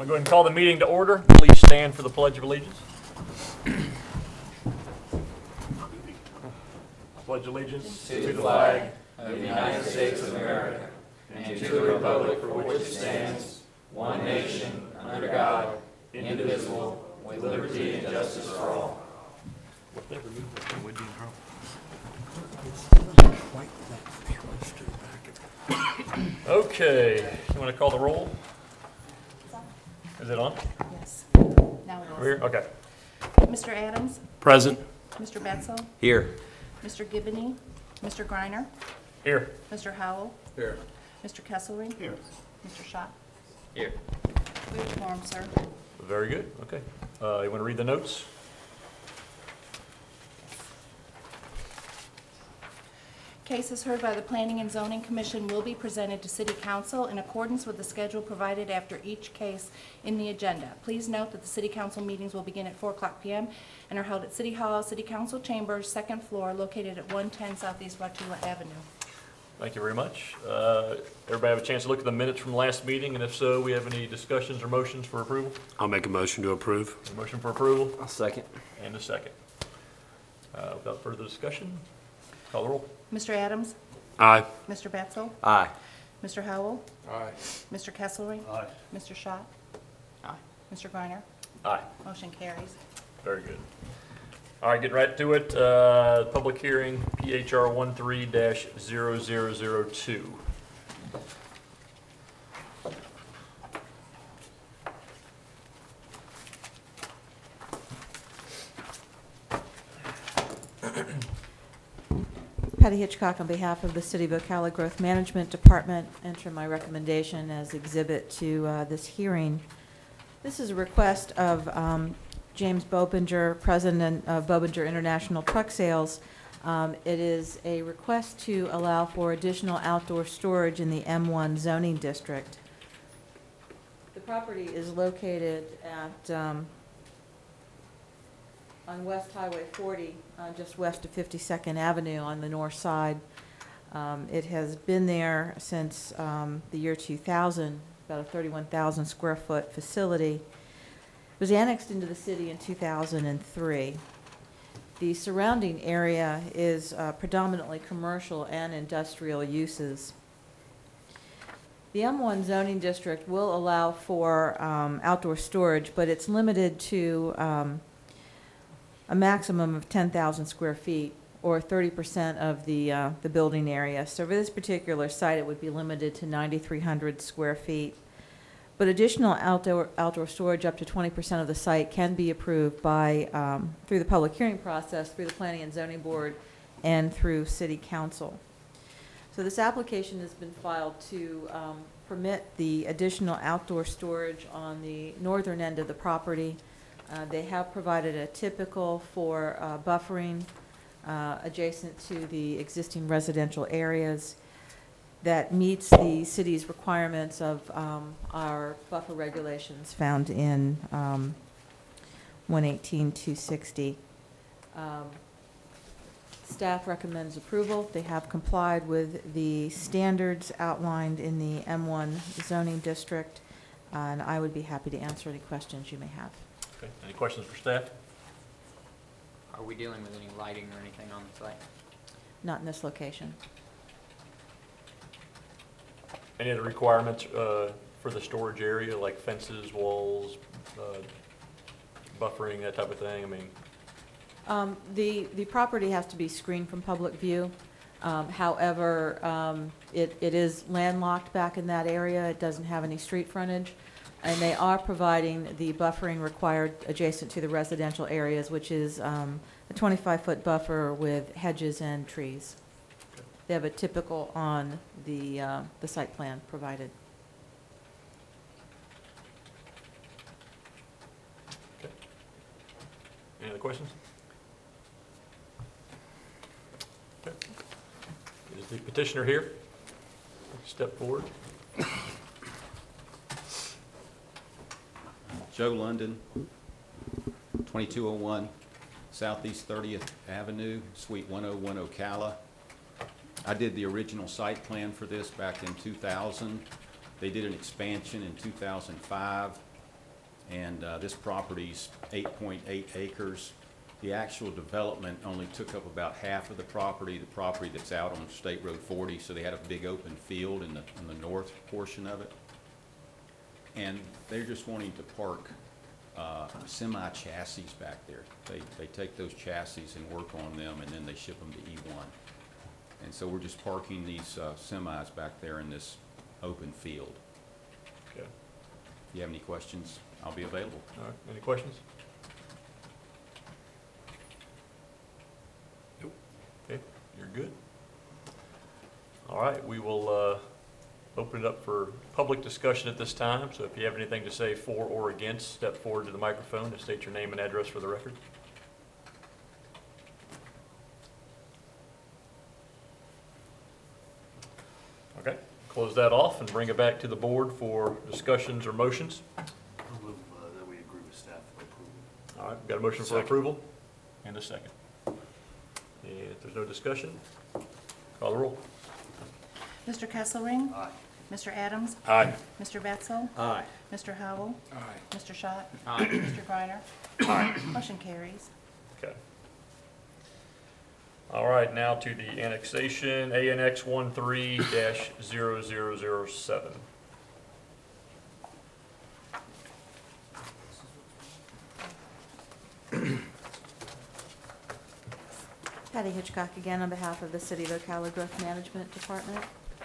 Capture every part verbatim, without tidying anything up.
go ahead and call the meeting to order. Please stand for the Pledge of Allegiance. Pledge allegiance to the flag of the United States of America and to the republic for which it stands, one nation, under God, indivisible, with liberty and justice for all. Okay, you want to call the roll? Is it on? Yes. Now it We're is. here? Okay. Mister Adams? Present. Mister Betzel? Here. Mister Gibney? Mister Griner? Here. Mister Howell? Here. Mister Kesselring? Here. Mister Schott? Here. We have a quorum, sir. Very good. Okay. Uh, you want to read the notes? Cases heard by the Planning and Zoning Commission will be presented to City Council in accordance with the schedule provided after each case in the agenda. Please note that the City Council meetings will begin at four o'clock p m and are held at City Hall, City Council Chambers, second floor, located at one ten Southeast Wauchula Avenue. Thank you very much. Uh, everybody have a chance to look at the minutes from last meeting, and if so, we have any discussions or motions for approval? I'll make a motion to approve. A motion for approval I'll second. and a second. Uh, without further discussion, call the roll. Mister Adams? Aye. Mister Betzel? Aye. Mister Howell? Aye. Mister Kesselring? Aye. Mister Schott? Aye. Mister Griner? Aye. Motion carries. Very good. All right, getting right to it. Uh, public hearing, P H R one three dash zero zero zero two. Patty Hitchcock on behalf of the City of Ocala Growth Management Department, enter my recommendation as exhibit to uh, this hearing. This is a request of um, James Bobinger, President of Bobinger International Truck Sales. Um, It is a request to allow for additional outdoor storage in the M one zoning district. The property is located at um, on West Highway forty, uh, just west of fifty-second Avenue on the north side. Um, It has been there since um, the year two thousand, about a thirty-one thousand square foot facility. It was annexed into the city in two thousand three. The surrounding area is uh, predominantly commercial and industrial uses. The M one zoning district will allow for um, outdoor storage, but it's limited to um, a maximum of ten thousand square feet, or thirty percent of the, uh, the building area. So for this particular site, it would be limited to ninety-three hundred square feet. But additional outdoor, outdoor storage up to twenty percent of the site can be approved by, um, through the public hearing process, through the Planning and Zoning Board, and through City Council. So this application has been filed to um, permit the additional outdoor storage on the northern end of the property. Uh, They have provided a typical for uh, buffering uh, adjacent to the existing residential areas that meets the city's requirements of um, our buffer regulations found in um, one eighteen two sixty. Um, Staff recommends approval. They have complied with the standards outlined in the M one zoning district, and I would be happy to answer any questions you may have. Okay. Any questions for staff? Are we dealing with any lighting or anything on the site? Not in this location. Any other requirements uh, for the storage area, like fences, walls, uh, buffering, that type of thing? I mean, Um, The, the property has to be screened from public view. Um, However, um, it, it is landlocked back in that area. It doesn't have any street frontage. And they are providing the buffering required adjacent to the residential areas, which is um, a twenty-five foot buffer with hedges and trees. They have a typical on the, uh, the site plan provided. okay. Any other questions? Okay. Is the petitioner here? Step forward. Joe London, twenty-two oh one Southeast thirtieth Avenue, Suite one oh one Ocala. I did the original site plan for this back in two thousand. They did an expansion in two thousand five. And uh, this property's eight point eight acres. The actual development only took up about half of the property, the property that's out on State Road forty, so they had a big open field in the, in the north portion of it. And they're just wanting to park uh, semi chassis back there. They, they take those chassis and work on them, and then they ship them to E one. And so we're just parking these uh, semis back there in this open field. Okay. If you have any questions, I'll be available. All right, any questions? Nope. Okay, you're good. All right, we will uh, open it up for public discussion at this time. So if you have anything to say for or against, step forward to the microphone and state your name and address for the record. Okay, close that off and bring it back to the board for discussions or motions. I'll move uh, that we agree with staff for approval. All right, we've got a motion for Second. approval and a second. And if there's no discussion, call the roll. Mister Kesselring? Aye. Mister Adams? Aye. Mister Betzel? Aye. Mister Howell? Aye. Mister Schott? Aye. Mister Griner? Motion carries. Okay. All right, now to the annexation, A N X one three dash zero zero zero seven. Patty Hitchcock again on behalf of the City of Ocala Growth Management Department.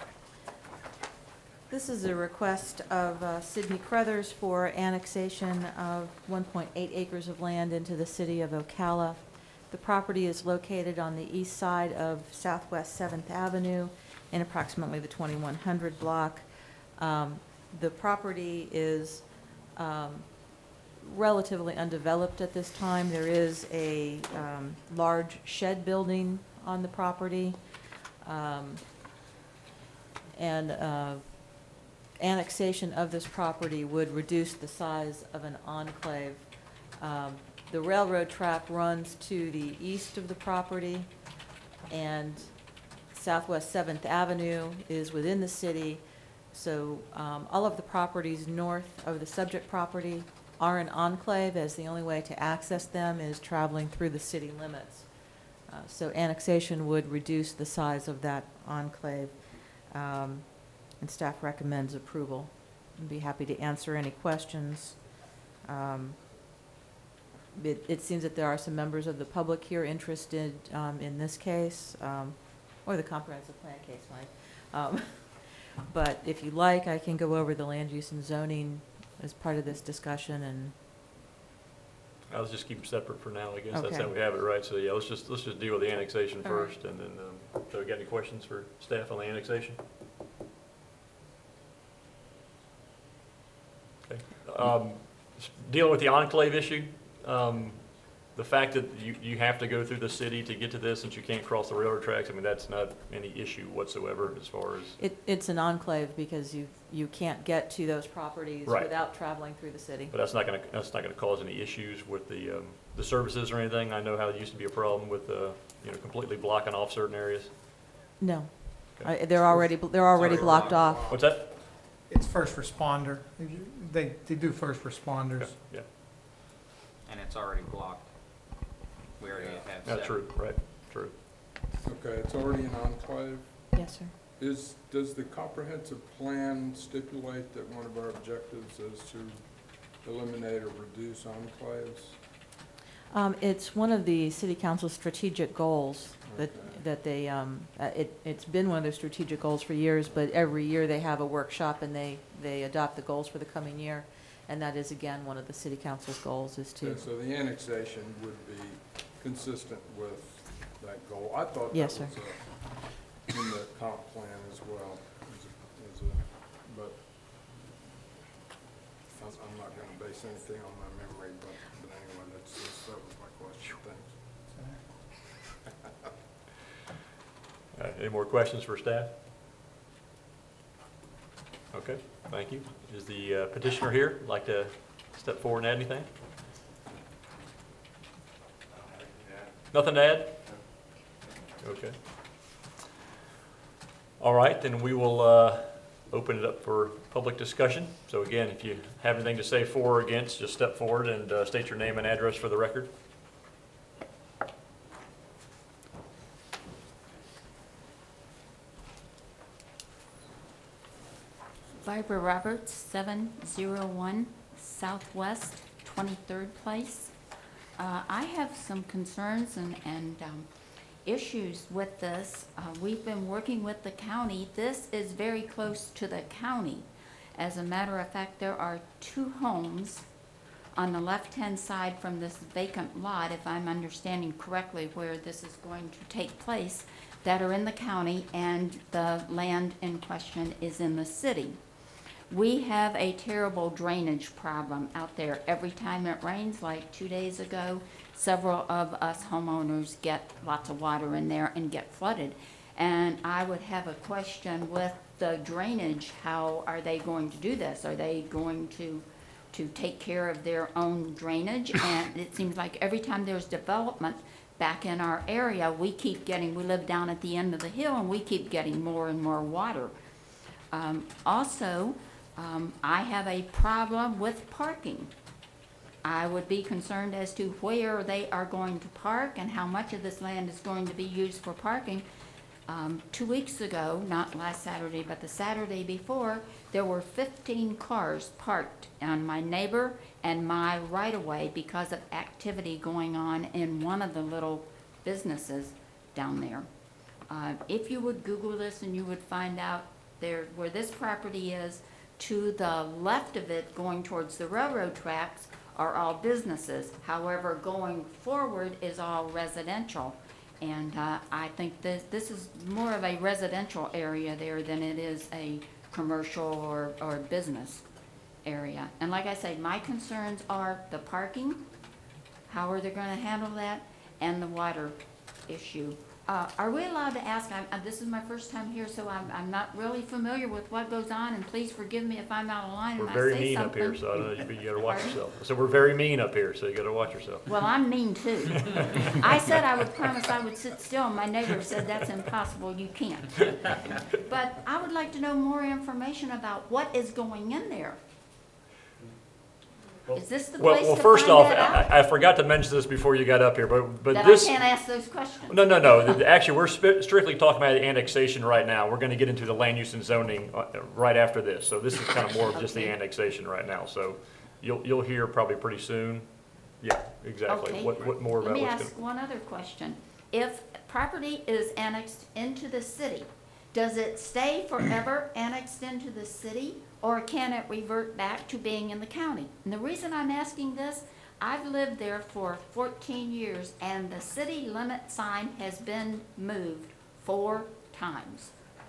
This is a request of uh, Sidney Crothers for annexation of one point eight acres of land into the City of Ocala. The property is located on the east side of Southwest seventh Avenue in approximately the twenty-one hundred block. Um, The property is um, relatively undeveloped at this time. There is a um, large shed building on the property. Um, And uh, annexation of this property would reduce the size of an enclave. Um, The railroad track runs to the east of the property, and Southwest seventh Avenue is within the city. So um, all of the properties north of the subject property are an enclave, as the only way to access them is traveling through the city limits. Uh, So annexation would reduce the size of that enclave, um, and staff recommends approval. I'd be happy to answer any questions. Um, It, it seems that there are some members of the public here interested um, in this case, um, or the comprehensive plan case, Mike. Um, But if you like, I can go over the land use and zoning as part of this discussion, and I'll just keep them separate for now, I guess. That's Okay. how we have it, right? So, yeah, let's just, let's just deal with the annexation All right. first, and then, um, so we got any questions for staff on the annexation? Okay. Um, s- Dealing with the enclave issue, um, the fact that you, you have to go through the city to get to this, since you can't cross the railroad tracks, I mean, that's not any issue whatsoever as far as, it, it's an enclave because you, you can't get to those properties Right. without traveling through the city. but that's not gonna, that's not gonna cause any issues with the, um, the services or anything. I know how it used to be a problem with, uh, you know, completely blocking off certain areas. No, Okay. I- they're already, they're already already blocked blocked off. What's that? It's first responder. They, they do first responders. Okay, yeah, And it's already blocked. We already have that's seven. true, right, true. Okay, it's already an enclave. Yes, sir. Is, does the comprehensive plan stipulate that one of our objectives is to eliminate or reduce enclaves? Um, It's one of the city council's strategic goals that, Okay. that they, um, uh, it, it's been one of their strategic goals for years, but every year they have a workshop and they, they adopt the goals for the coming year. And that is, again, one of the city council's goals is to, Okay, so the annexation would be consistent with that goal. I thought that Yes, was sir. uh, in the comp plan as well, as a, as a, but I'm I'm not gonna base anything on my memory, but, but anyway, that's, that's- that was my question. Thanks. All right, any more questions for staff? Okay, thank you. Is the uh, petitioner here, like to step forward and add anything? Nothing to add? Okay. All right, then we will uh, open it up for public discussion. So again, if you have anything to say for or against, just step forward and uh, state your name and address for the record. Barbara Roberts, seven oh one Southwest twenty-third Place. Uh, I have some concerns and, and um, issues with this. Uh, we've been working with the county. This is very close to the county. As a matter of fact, there are two homes on the left-hand side from this vacant lot, if I'm understanding correctly, where this is going to take place, that are in the county, and the land in question is in the city. We have a terrible drainage problem out there. Every time it rains, like two days ago, several of us homeowners get lots of water in there and get flooded. And I would have a question with the drainage. How are they going to do this? Are they going to to take care of their own drainage? And it seems like every time there's development back in our area, we keep getting, we live down at the end of the hill, and we keep getting more and more water. Um, also, um, I have a problem with parking. I would be concerned as to where they are going to park and how much of this land is going to be used for parking. Um, two weeks ago, not last Saturday, but the Saturday before, there were fifteen cars parked on my neighbor and my right-of-way because of activity going on in one of the little businesses down there. Uh, if you would Google this, and you would find out there where this property is, to the left of it, going towards the railroad tracks, are all businesses. However, going forward is all residential. And uh, I think this, this is more of a residential area there than it is a commercial or, or business area. And like I say, my concerns are the parking, how are they going to handle that, and the water issue. Uh, are we allowed to ask, I'm, uh, this is my first time here, so I'm, I'm not really familiar with what goes on, and please forgive me if I'm out of line We're and I very say mean up something. here, so I don't know, you you gotta watch Pardon? yourself. So we're very mean up here, so you gotta watch yourself. Well, I'm mean too. I said I would promise I would sit still, and my neighbor said that's impossible, you can't. But I would like to know more information about what is going in there. Is this the Well, place well, to first find off, that out? I, I forgot to mention this before you got up here, but, but That I this. can't ask those questions? No, no, no. The- Actually, we're sp- strictly talking about annexation right now. We're gonna get into the land use and zoning uh, right after this. So this is kind of more of just the Okay. annexation right now. So you'll, you'll hear probably pretty soon. Yeah, exactly. Okay. What, what more Let about me what's ask gonna. one other question. If property is annexed into the city, does it stay forever annexed into the city, or can it revert back to being in the county? And the reason I'm asking this, I've lived there for fourteen years, and the city limit sign has been moved four times.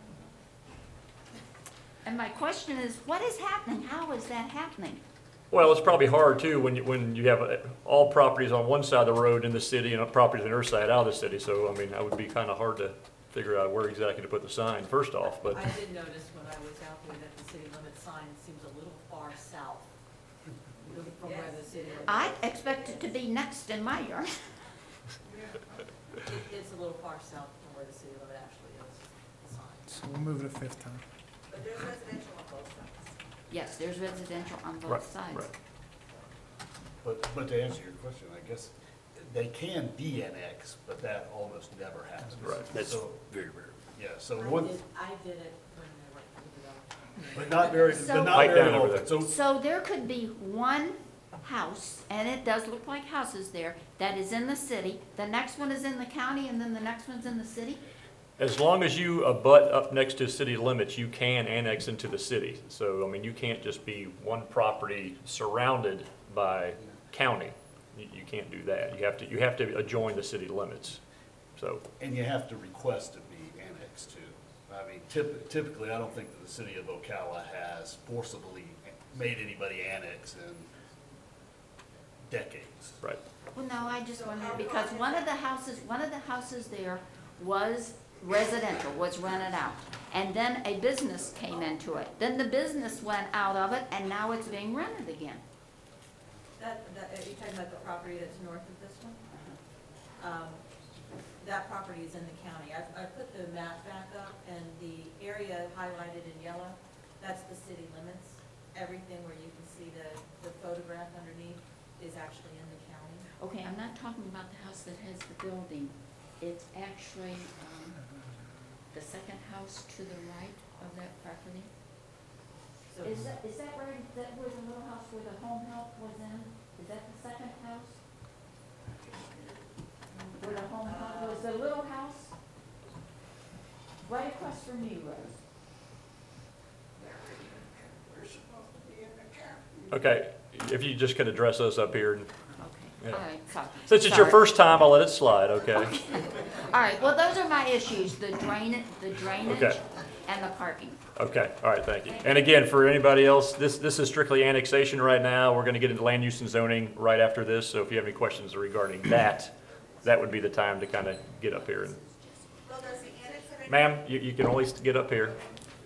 And my question is, what is happening? How is that happening? Well, it's probably hard too when you, when you have uh, all properties on one side of the road in the city and properties on the other side out of the city. So, I mean, that would be kind of hard to figure out where exactly to put the sign first off, but. I did notice when I was out there that the city limit sign seems a little far south from where the city limit. I expect it to be next in my yard. It- It's a little far south from where the city limit actually is, the sign. So we'll move it a fifth time. But there's residential on both sides. Yes, there's residential on Right, both sides. right. But, but to answer your question, I guess, they can de-annex, but that almost never happens. Right. That's very rare. Yeah, so I one, did, I did it when they went to the development. but not very, So- but not Pipe very down over often. So, So there could be one house, and it does look like houses there, that is in the city, the next one is in the county, and then the next one's in the city? As long as you abut up next to city limits, you can annex into the city. So, I mean, you can't just be one property surrounded by county. You, you can't do that. You have to, you have to adjoin the city limits, so. and you have to request to be annexed too. I mean, typ- typically, I don't think that the city of Ocala has forcibly made anybody annex in decades. Right. Well, no, I just wondered, because one of the houses, one of the houses there was residential, was rented out. And then a business came into it. Then the business went out of it, and now it's being rented again. That, that, are you talking about the property that's north of this one? Um, That property is in the county. I've, I put the map back up, and the area highlighted in yellow, that's the city limits. Everything where you can see the, the photograph underneath is actually in the county. Okay, I'm not talking about the house that has the building. It's actually, um, the second house to the right of that property. So Is that, is that where, that where the little house where the home health was in? Is that the second house? Where the home health was, the little house? Right across from you, Rose. Okay, if you just could address us up here. Okay, Yeah. all right, sorry. Since it's your Sorry. first time, I'll let it slide, okay? All right, well, those are my issues, the drain, the drainage Okay. and the parking. Okay, all right, thank you. And again, for anybody else, this, this is strictly annexation right now. We're gonna get into land use and zoning right after this, so if you have any questions regarding that, that would be the time to kind of get up here. and Ma'am, you, you can always get up here.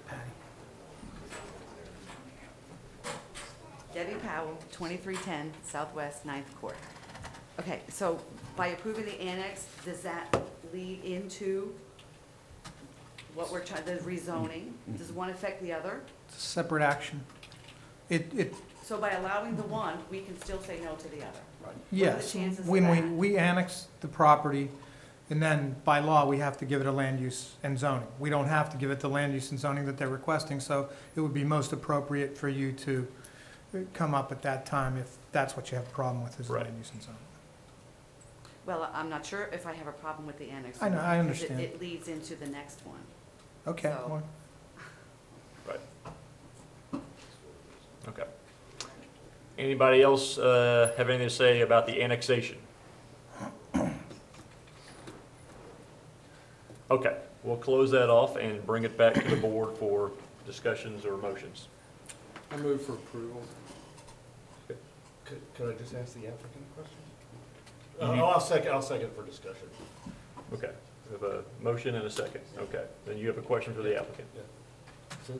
Debbie Powell, twenty-three ten Southwest Ninth Court. Okay, so by approving the annex, does that lead into what we're trying, the rezoning? Does one affect the other? It's a separate action. It, it, So by allowing the one, we can still say no to the other? What are the yes, chances of when we, that? we annex the property, and then by law, we have to give it a land use and zoning. We don't have to give it the land use and zoning that they're requesting, so it would be most appropriate for you to come up at that time if that's what you have a problem with, is Right. land use and zoning. Well, I'm not sure if I have a problem with the annex. I know, I because it- understand. It leads into the next one. Okay, So- well, Right. Okay. Anybody else uh, have anything to say about the annexation? Okay, we'll close that off and bring it back to the board for discussions or motions. I move for approval. Could, could I just ask the applicant a question? You Uh, need- oh, I'll second, I'll second for discussion. Okay, we have a motion and a second. Okay, then you have a question for the applicant. So,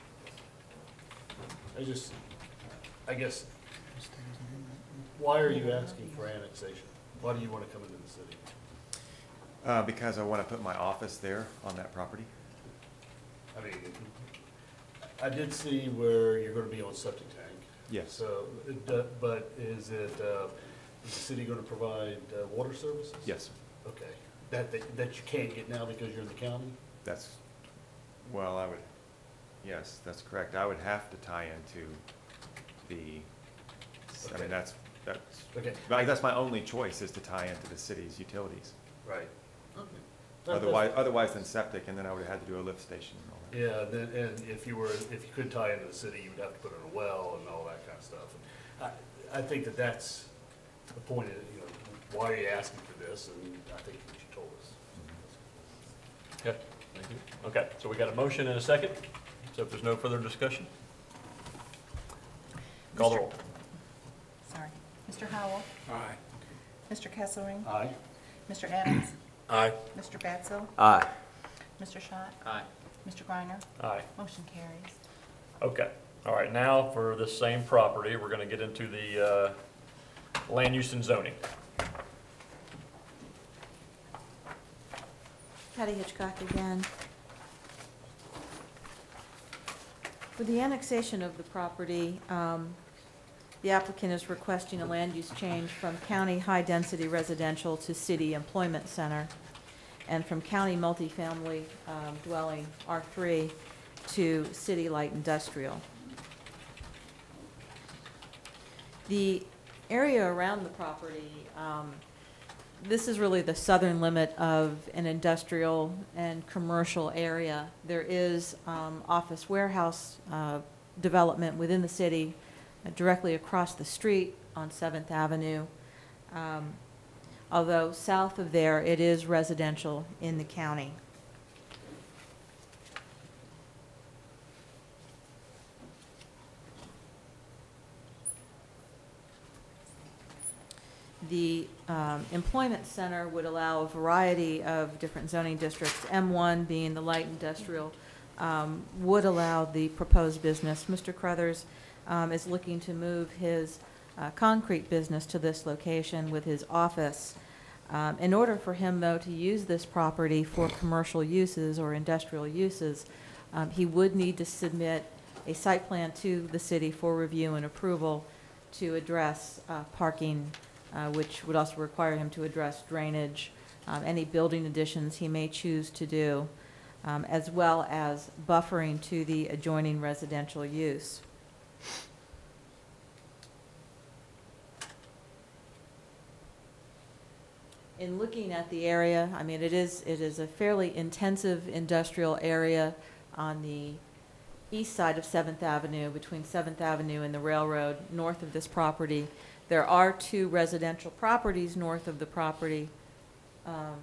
I just, I guess, why are you asking for annexation? Why do you want to come into the city? Uh, because I want to put my office there on that property. I mean, I did see where you're going to be on septic tank. Yes. So, it do- but is it, uh, is the city going to provide uh, water services? Yes, Okay, that, that that you can't get now because you're in the county? that's, well, I would, yes, that's correct. I would have to tie into the, I Okay. mean, that's, that's, Okay, like, that's my only choice is to tie into the city's utilities. right. Okay. That- Otherwise, otherwise than septic, and then I would have had to do a lift station and all that. Yeah, then, and if you were, if you could tie into the city, you would have to put in a well and all that kind of stuff. And I, I think that that's the point, of, you know, why are you asking for this, and I think what you told us. Okay, thank you. Okay, so we got a motion and a second, so if there's no further discussion, call the roll. Sorry. Mister Howell? Aye. Mister Kesselring? Aye. Mister Adams? Aye. Mister Batzel? Aye. Mister Schott? Aye. Mister Griner? Aye. Motion carries. Okay, all right, now for this same property, we're gonna get into the, uh, land use and zoning. Patty Hitchcock again. For the annexation of the property, um, the applicant is requesting a land use change from county high-density residential to city employment center, and from county multifamily um, dwelling, R three, to city light industrial. The area around the property, um, this is really the southern limit of an industrial and commercial area. There is um, office warehouse uh, development within the city, uh, directly across the street on Seventh Avenue. Um, Although south of there, it is residential in the county. The um, employment center would allow a variety of different zoning districts. M one being the light industrial um, would allow the proposed business. Mister Crothers um, is looking to move his uh, concrete business to this location with his office. Um, in order for him, though, to use this property for commercial uses or industrial uses, um, he would need to submit a site plan to the city for review and approval to address uh, parking, uh, which would also require him to address drainage, um, any building additions he may choose to do, um, as well as buffering to the adjoining residential use. In looking at the area, I mean, it is, it is a fairly intensive industrial area on the east side of Seventh Avenue, between Seventh Avenue and the railroad, north of this property. There are two residential properties north of the property. Um,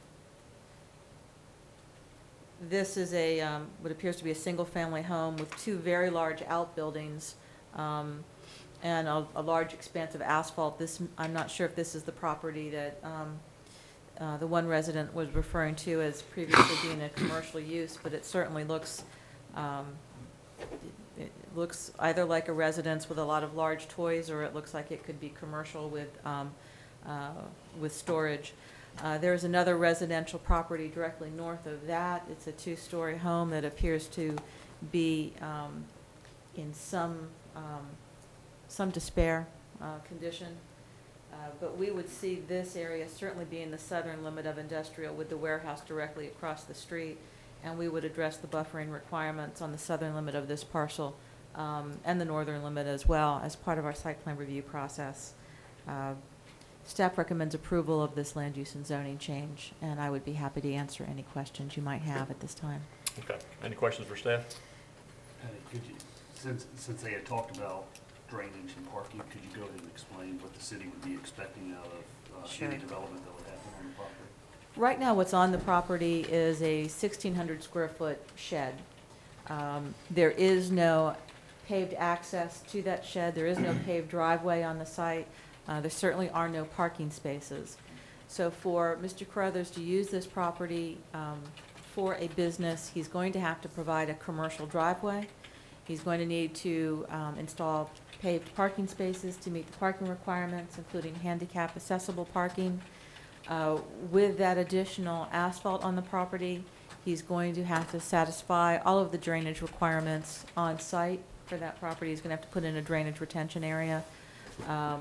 This is a, um, what appears to be a single-family home with two very large outbuildings, um, and a, a large expanse of asphalt. This, I'm not sure if this is the property that, um, uh, the one resident was referring to as previously being a commercial use, but it certainly looks, um, it looks either like a residence with a lot of large toys, or it looks like it could be commercial with, um, uh, with storage. Uh, there is another residential property directly north of that. It's a two-story home that appears to be um, in some, um, some despair uh, condition. Uh, But we would see this area certainly being the southern limit of industrial with the warehouse directly across the street, and we would address the buffering requirements on the southern limit of this parcel um, and the northern limit as well as part of our site plan review process. Uh, Staff recommends approval of this land use and zoning change, and I would be happy to answer any questions you might have at this time. Okay. Any questions for staff? Patty, could you, since, since they had talked about drainage and parking, could you go ahead and explain what the city would be expecting out of uh, Sure. any development that would happen on the property? Right now, what's on the property is a sixteen hundred square foot shed. Um, There is no paved access to that shed. There is no paved driveway on the site. Uh, There certainly are no parking spaces. So for Mister Carruthers to use this property um, for a business, he's going to have to provide a commercial driveway. He's going to need to um, install paved parking spaces to meet the parking requirements, including handicap accessible parking. Uh, With that additional asphalt on the property, he's going to have to satisfy all of the drainage requirements on site for that property. He's going to have to put in a drainage retention area. Um,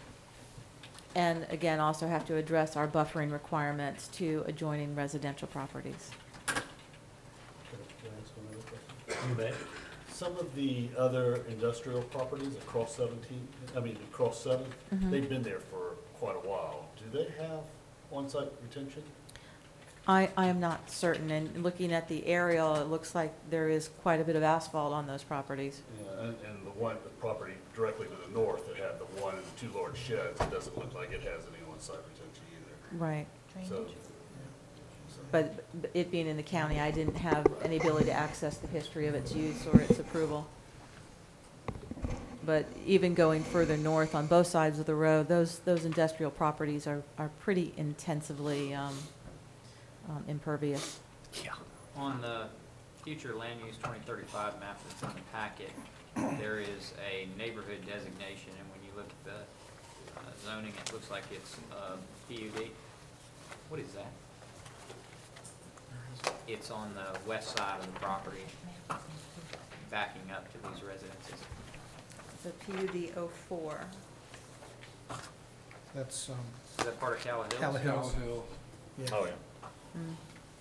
And again, also have to address our buffering requirements to adjoining residential properties. Can I ask another question? You may. Some of the other industrial properties across seventeen, I mean, across seven, Mhm. they've been there for quite a while. Do they have on-site retention? I, I am not certain, and looking at the aerial, it looks like there is quite a bit of asphalt on those properties. Yeah, and, and the one, the property directly to the north that had the one and the two large sheds, it doesn't look like it has any on-site retention either. Right. So, But it being in the county, I didn't have any ability to access the history of its use or its approval. But even going further north on both sides of the road, those, those industrial properties are, are pretty intensively um, um, impervious. Yeah. On the future land use twenty thirty-five map that's in the packet, there is a neighborhood designation, and when you look at the uh, zoning, it looks like it's uh, P U D. What is that? It's on the west side of the property, backing up to these residences. The P U D oh four. That's, um, Is that part of Calla Hills? Calla Hills. Hill. yeah. Oh, yeah. Mm.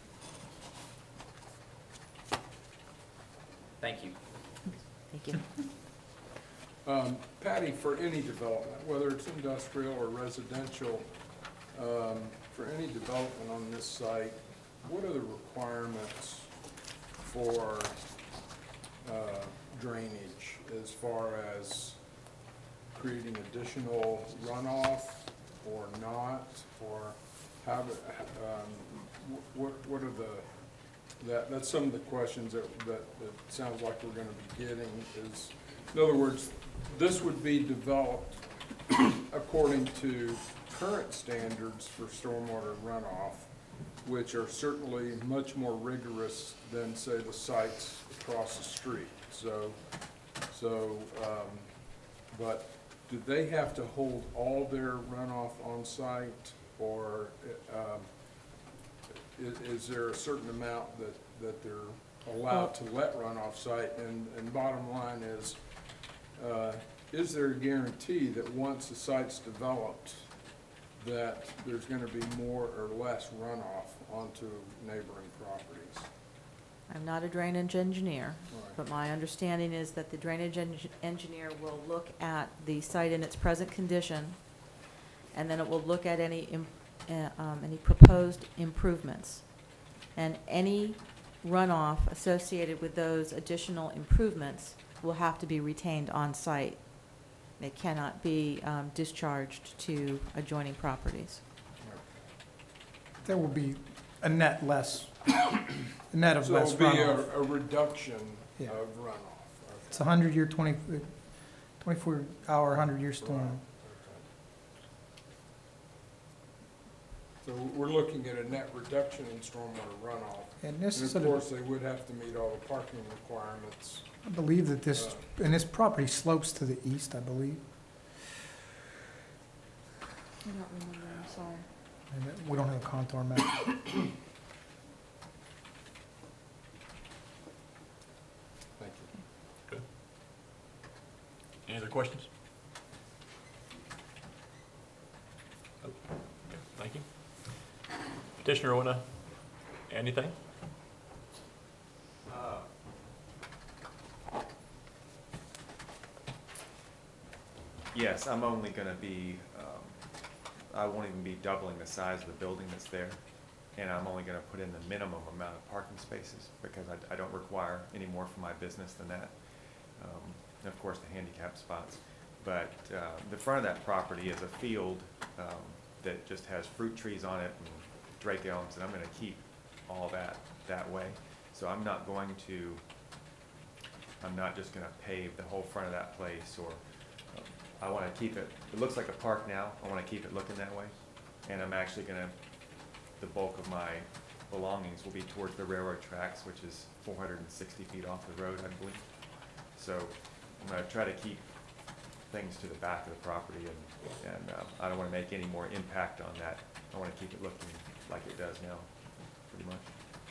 Thank you. Thank you. Um, Patty, for any development, whether it's industrial or residential, um, for any development on this site, what are the requirements for uh, drainage as far as creating additional runoff or not, or have, it- um, wh- what, what are the, that, that's some of the questions that, that, that sounds like we're gonna be getting is, in other words, this would be developed according to current standards for stormwater runoff, which are certainly much more rigorous than, say, the sites across the street. So, so, um, but do they have to hold all their runoff on site, or, um, is, is there a certain amount that, that they're allowed to let run off-site? And, and bottom line is, uh, is there a guarantee that once the site's developed, that there's gonna be more or less runoff onto neighboring properties? I'm not a drainage engineer, Right. but my understanding is that the drainage eng- engineer will look at the site in its present condition, and then it will look at any, im- uh, um, any proposed improvements. And any runoff associated with those additional improvements will have to be retained on site. They cannot be um, discharged to adjoining properties. There will be a net less, a net of So less it'll be runoff. a, a reduction Yeah. of runoff. It's a hundred-year, twenty, twenty-four hour, hundred-year Right. storm. So we're looking at a net reduction in stormwater runoff. And this And is, of sort course, of- they would have to meet all the parking requirements. I believe that this, and this property slopes to the east, I believe. I don't remember, I'm sorry. And that- we don't have a contour map. Thank you. Any other questions? Oh, okay, thank you. Petitioner, wanna add anything? Yes, I'm only gonna be, um, I won't even be doubling the size of the building that's there. And I'm only gonna put in the minimum amount of parking spaces because I, I don't require any more for my business than that. Um, and of course, the handicap spots. But, uh, the front of that property is a field, um, that just has fruit trees on it and drake elms, and I'm gonna keep all that that way. So I'm not going to, I'm not just gonna pave the whole front of that place, or, um, I wanna keep it, it looks like a park now, I wanna keep it looking that way. And I'm actually gonna, the bulk of my belongings will be towards the railroad tracks, which is four hundred and sixty feet off the road, I believe. So I'm gonna try to keep things to the back of the property, and, and, uh, I don't wanna make any more impact on that. I wanna keep it looking like it does now, pretty much.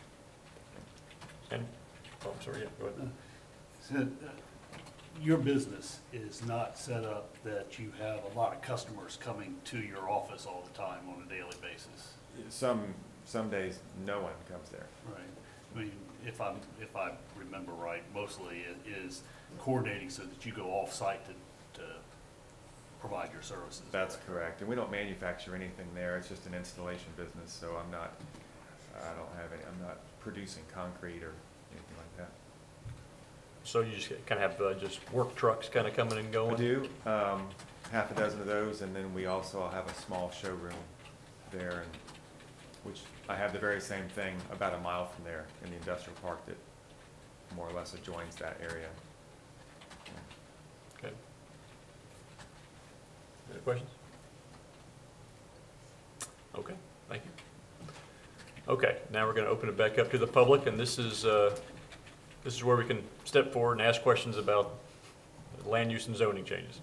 And, oh, I'm sorry, yeah, go ahead. So, uh, your business is not set up that you have a lot of customers coming to your office all the time on a daily basis. Some, some days, no one comes there. Right. I mean, if I'm, if I remember right, mostly it is coordinating so that you go off-site to, to provide your services. That's correct, and we don't manufacture anything there, it's just an installation business, so I'm not, I don't have any, I'm not producing concrete or anything like that. So you just kind of have uh, just work trucks kind of coming and going? I do, um, half a dozen of those, and then we also have a small showroom there, and, which, I have the very same thing about a mile from there in the industrial park that more or less adjoins that area. Okay. Any questions? Okay, thank you. Okay, now we're going to open it back up to the public, and this is, uh, this is where we can step forward and ask questions about land use and zoning changes.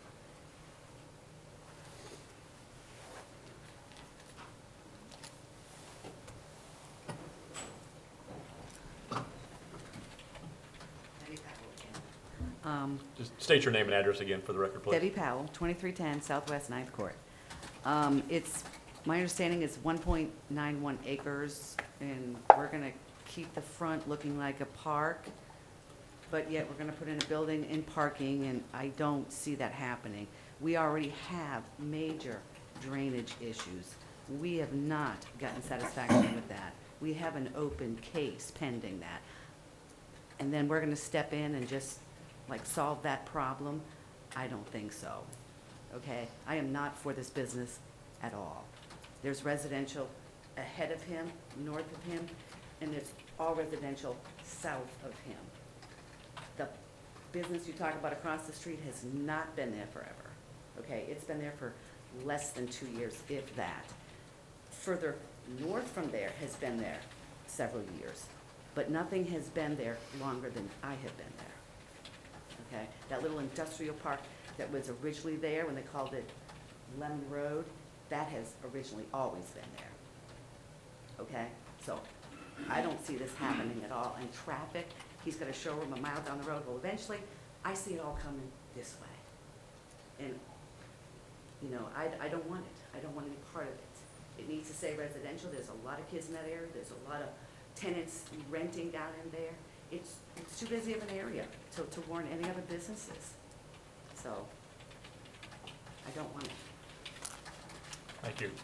Um, Just state your name and address again for the record, please. Debbie Powell, twenty-three ten Southwest Ninth Court. Um, It's, my understanding is one point nine one acres, and we're going to keep the front looking like a park, but yet we're going to put in a building in parking, and I don't see that happening. We already have major drainage issues. We have not gotten satisfaction with that. We have an open case pending that. And then we're going to step in and just like solve that problem? I don't think so, okay? I am not for this business at all. There's residential ahead of him, north of him, and there's all residential south of him. The business you talk about across the street has not been there forever, okay? It's been there for less than two years, if that. Further north from there has been there several years, but nothing has been there longer than I have been there. Okay, that little industrial park that was originally there when they called it Lemon Road, that has originally always been there. Okay, so I don't see this happening at all. And traffic, he's got a showroom a mile down the road. Well, eventually, I see it all coming this way. And, you know, I, I don't want it. I don't want any part of it. It needs to say residential. There's a lot of kids in that area. There's a lot of tenants renting down in there. It's, it's too busy of an area to, to warrant any other businesses. So, I don't want it. Thank you.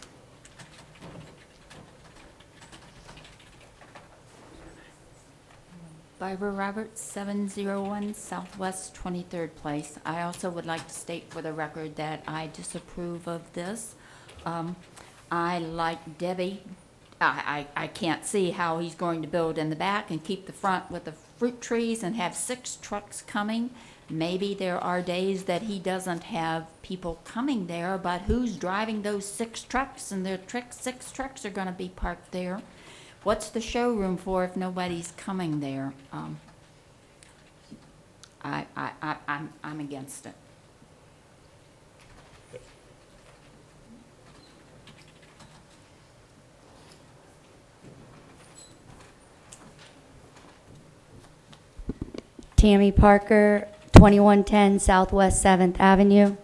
Barbara Roberts, seven oh one Southwest twenty-third Place. I also would like to state for the record that I disapprove of this. Um, I, like Debbie, I, I, I can't see how he's going to build in the back and keep the front with the fruit trees and have six trucks coming. Maybe there are days that he doesn't have people coming there, but who's driving those six trucks? And the trick, six trucks are gonna be parked there. What's the showroom for if nobody's coming there? Um, I, I, I, I'm, I'm against it. Tammy Parker, twenty-one ten Southwest seventh Avenue.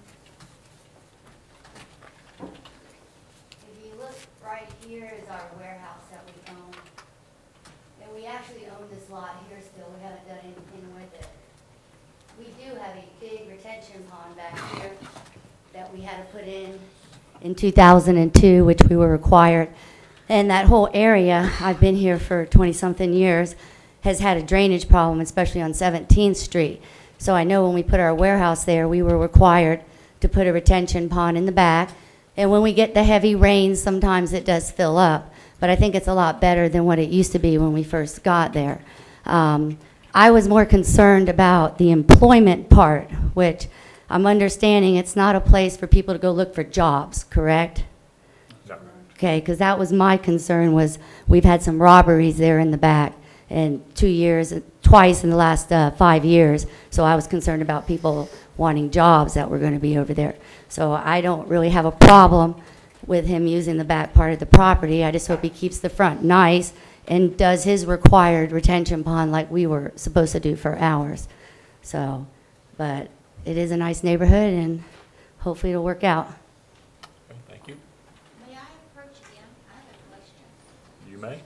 If you look right here is our warehouse that we own. And we actually own this lot here still, we haven't done anything with it. We do have a big retention pond back here that we had to put in in two thousand two, which we were required. And that whole area, I've been here for twenty-something years, has had a drainage problem, especially on seventeenth Street. So I know when we put our warehouse there, we were required to put a retention pond in the back. And when we get the heavy rains, sometimes it does fill up. But I think it's a lot better than what it used to be when we first got there. Um, I was more concerned about the employment part, which I'm understanding it's not a place for people to go look for jobs, correct? No. Okay, because that was my concern, was we've had some robberies there in the back in two years, twice in the last uh, five years. So I was concerned about people wanting jobs that were going to be over there. So I don't really have a problem with him using the back part of the property. I just hope he keeps the front nice and does his required retention pond like we were supposed to do for ours. So, but it is a nice neighborhood and hopefully it'll work out. Okay, thank you. May I approach again? I have a question. You may.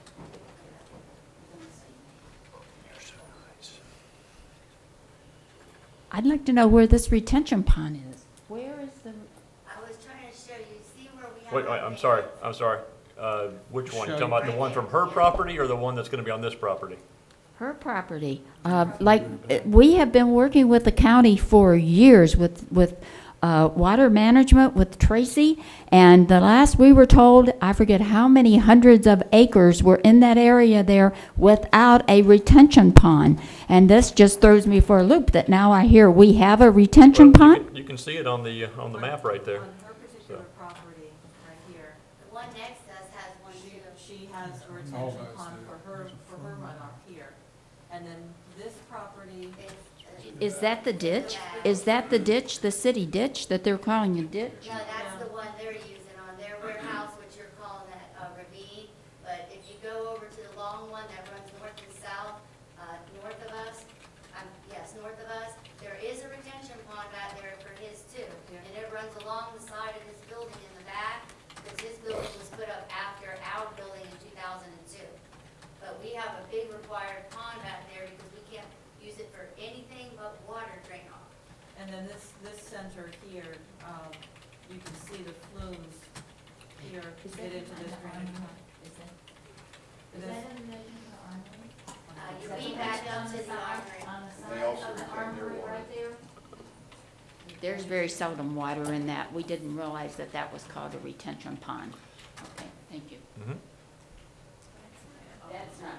I'd like to know where this retention pond is. Where is the, I was trying to show you, see where we have. Wait, wait, our I'm sorry, base? I'm sorry. Uh, which one? You Show talking about the you. one from her property or the one that's gonna be on this property? her property? Uh, like, uh, we have been working with the county for years with, with, uh, water management with Tracy. And the last we were told, I forget how many hundreds of acres were in that area there without a retention pond. And this just throws me for a loop that now I hear we have a retention Well, you pond? can- You can see it on the, uh, on the map right there. On her particular property, right here, The one next to us has one she, too. she has a Oh, retention I pond see. for her, for her runoff here. And then this property, It's, uh, Is that the ditch? Is that the ditch, the city ditch that they're calling a ditch? No, that's the one they're using on their warehouse, which you're calling that uh, ravine. But if you go over to the long one that runs north and south, uh, north of us, um, yes, north of us, there is a retention pond back there for his too. And it runs along the side of his building in the back, because his building was put up after our building in two thousand two. But we have a big required pond back there because we can't use it for anything but water drain off. and then this, this center here, um, you can see the flumes here get into this drainage pond. It is- Uh, you be back up to the armory. They also retain their water. There's very seldom water in that. We didn't realize that that was called a retention pond. Okay, thank you. Mhm. That's not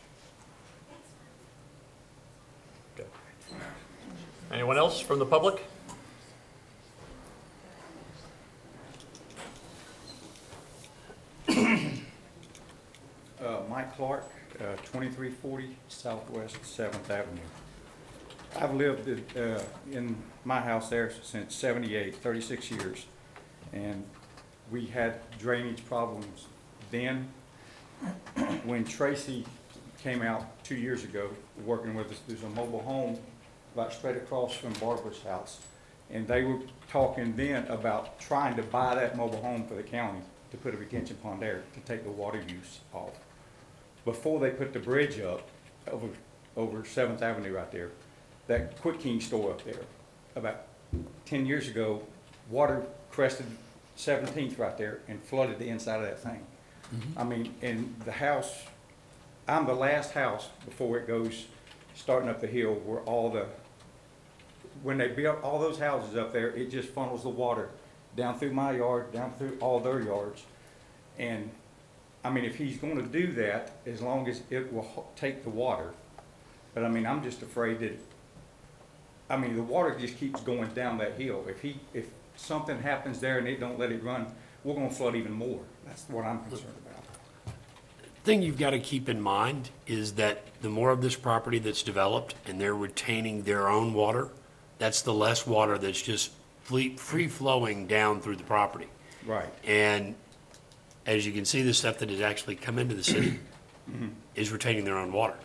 Okay. Anyone else from the public? Uh, Mike Clark, uh, twenty-three forty Southwest seventh Avenue. I've lived uh, in my house there since seventy-eight, thirty-six years. And we had drainage problems then. when Tracy came out two years ago, working with us, there's a mobile home about straight across from Barbara's house. And they were talking then about trying to buy that mobile home for the county to put a retention pond there to take the water use off. Before they put the bridge up over, over Seventh Avenue right there, that Quick King store up there, about ten years ago, water crested seventeenth right there and flooded the inside of that thing. Mm-hmm. I mean, and the house, I'm the last house before it goes, starting up the hill where all the, when they built all those houses up there, it just funnels the water down through my yard, down through all their yards. And, I mean, if he's gonna do that, as long as it will ho- take the water. But I mean, I'm just afraid that, I mean, the water just keeps going down that hill. If he, if something happens there and they don't let it run, we're gonna flood even more. That's what I'm concerned about. Thing you've got to keep in mind is that the more of this property that's developed and they're retaining their own water, that's the less water that's just free, free flowing down through the property. Right. And as you can see, the stuff that has actually come into the city Mhm. is retaining their own water.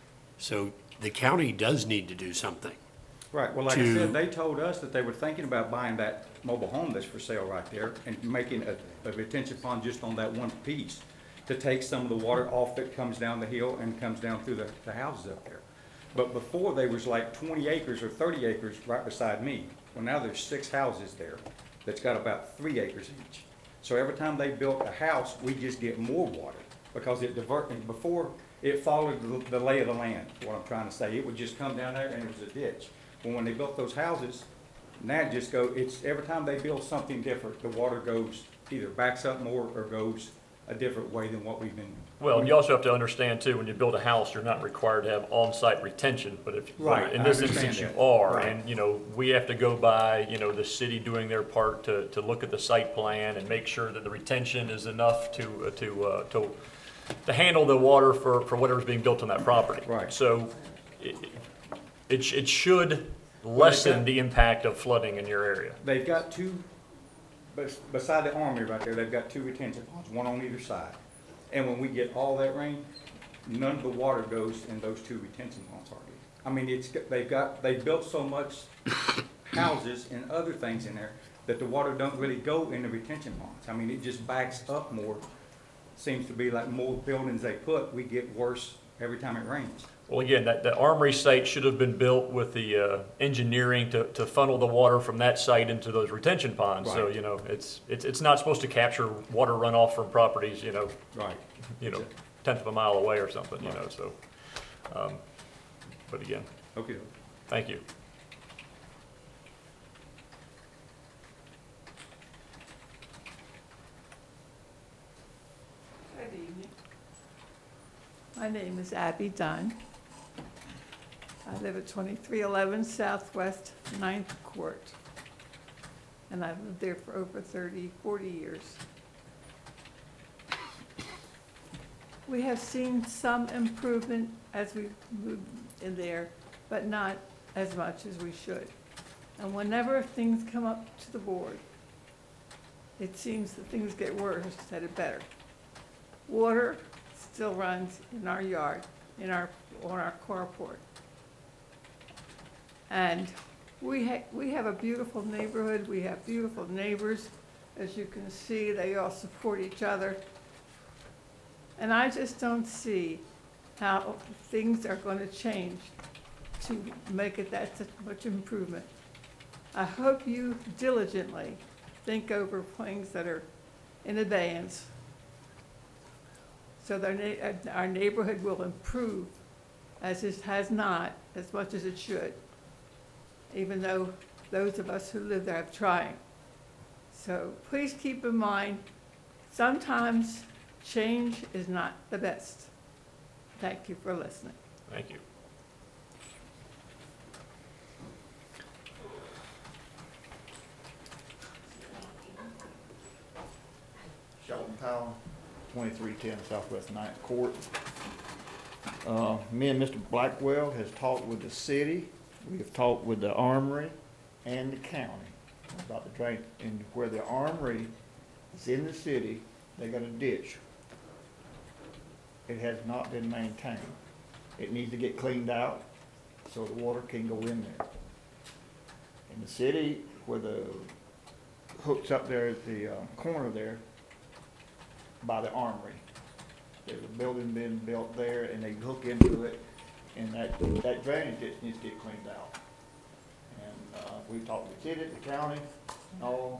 So the county does need to do something. Right, well, like I to- said, they told us that they were thinking about buying that mobile home that's for sale right there and making a, a retention pond just on that one piece to take some of the water off that comes down the hill and comes down through the, the houses up there. But before, there was like twenty acres or thirty acres right beside me. Well, now there's six houses there that's got about three acres each. So every time they built a house, we just get more water because it divert, and before, it followed the, the lay of the land, what I'm trying to say. It would just come down there and it was a ditch. Well, when they built those houses, now it just go, it's, every time they build something different, the water goes, either backs up more or goes a different way than what we've been. Well, you also have to understand too, when you build a house, you're not required to have on-site retention, but if, Right, in I this understand instance you that. are, Right. and, you know, we have to go by, you know, the city doing their part to, to look at the site plan and make sure that the retention is enough to, uh, to, uh, to, to handle the water for, for whatever's being built on that property. Right. So, it, it, sh- it should they've lessen got- the impact of flooding in your area. They've got two, bes- beside the armory right there, they've got two retention ponds, one on either side. And when we get all that rain, none of the water goes in those two retention ponds hardly. I mean, it's, got- they've got, they built so much houses and other things in there that the water don't really go in the retention ponds. I mean, it just backs up more. Seems to be like more buildings they put, we get worse every time it rains. Well, again, that, that armory site should have been built with the, uh, engineering to, to funnel the water from that site into those retention ponds. So, Right. you know, it's, it's, it's not supposed to capture water runoff from properties, you know, Right. you know, tenth of a mile away or something, you know, so. Um, but again, Okay. thank you. Good evening. My name is Abby Dunn. I live at twenty-three eleven Southwest Ninth Court. And I've lived there for over thirty, forty years. We have seen some improvement as we move in there, but not as much as we should. And whenever things come up to the board, it seems that things get worse instead of better. Water still runs in our yard, in our, on our carport. And we ha, we have a beautiful neighborhood, we have beautiful neighbors. As you can see, they all support each other. And I just don't see how things are gonna change to make it that such much improvement. I hope you diligently think over things that are in abeyance, so that our na- our neighborhood will improve as it has not, as much as it should, even though those of us who live there have tried. So please keep in mind, sometimes change is not the best. Thank you for listening. Thank you. Sheldon Powell, twenty-three ten Southwest Ninth Court. Uh, me and Mister Blackwell has talked with the city, we have talked with the armory and the county about the drain, and where the armory is in the city, they got a ditch it has not been maintained. It needs to get cleaned out so the water can go in there. In the city, where the hooks up there at the uh, corner there, by the armory, there's a building being built there, and they hook into it, and that, that drainage just needs to get cleaned out. And, uh, we talked to the city, the county, and all,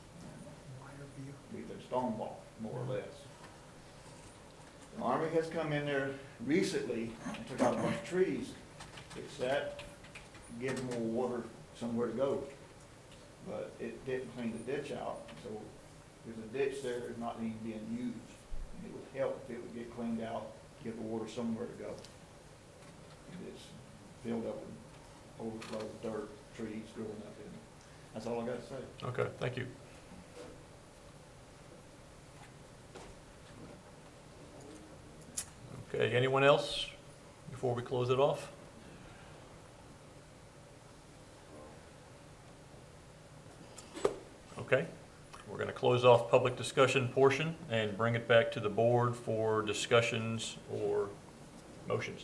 we've been stonewalled, more or less. The army has come in there recently and took out a bunch of trees, fixed that, give them more water somewhere to go. But it didn't clean the ditch out, so there's a ditch there that's not even being used. And it would help if it would get cleaned out, give the water somewhere to go. And it's filled up with overflow, dirt, trees growing up in it. That's all I got to say. Okay, thank you. Okay, anyone else before we close it off? Okay, we're going to close off public discussion portion and bring it back to the board for discussions or motions.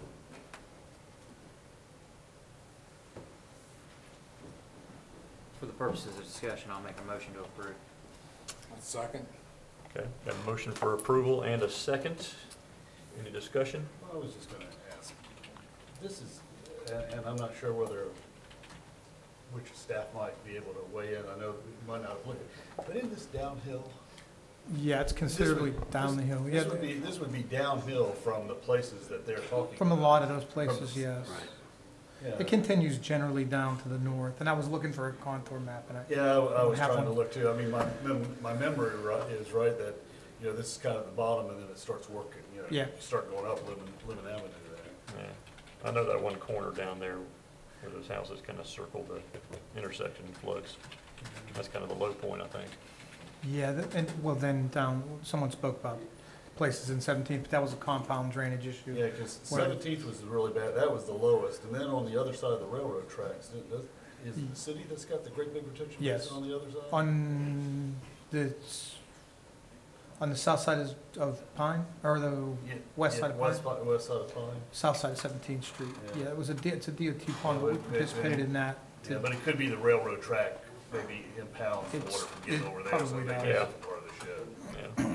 For the purposes of discussion, I'll make a motion to approve. A second. Okay, got a motion for approval and a second. Any discussion? I was just gonna ask, this is, and, and I'm not sure whether, which staff might be able to weigh in, I know we might not have looked at, but isn't this downhill? Yeah, it's considerably This would- down the this- hill. This Yeah, would be, this would be downhill from the places that they're talking about. from a lot of those From places, the- yes. Yeah. It continues generally down to the north, and I was looking for a contour map, and I. Yeah, I I was have trying to one. look too, I mean, my, mem- my memory ri- is right that, you know, this is kind of the bottom and then it starts working, you know. Yeah. You start going up Lemon, Lemon Avenue there. Yeah. I know that one corner down there where those houses kind of circle the intersection floods. That's kind of the low point, I think. Yeah, th- and, well, then down, someone spoke about places in seventeenth, but that was a compound drainage issue. Yeah, because Where- Seventeenth was really bad, that was the lowest, and then on the other side of the railroad tracks, it does- is it the city that's got the great big retention Yes. basin on the other side? On the, s- on the south side is- of Pine, or the Yeah, west yeah, side of West, Pine? Pi- west side of Pine. South side of seventeenth Street. Yeah. Yeah, it was a, D- it's a D O T pond, Yeah, but we but it- participated in that. to- Yeah, but it could be the railroad track, maybe impounds the water It's- from getting it over there, so probably they does. can Yeah. use part of the shed. Yeah.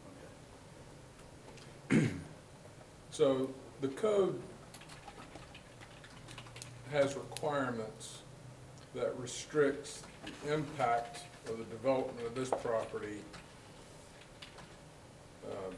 So the code has requirements that restricts the impact of the development of this property um,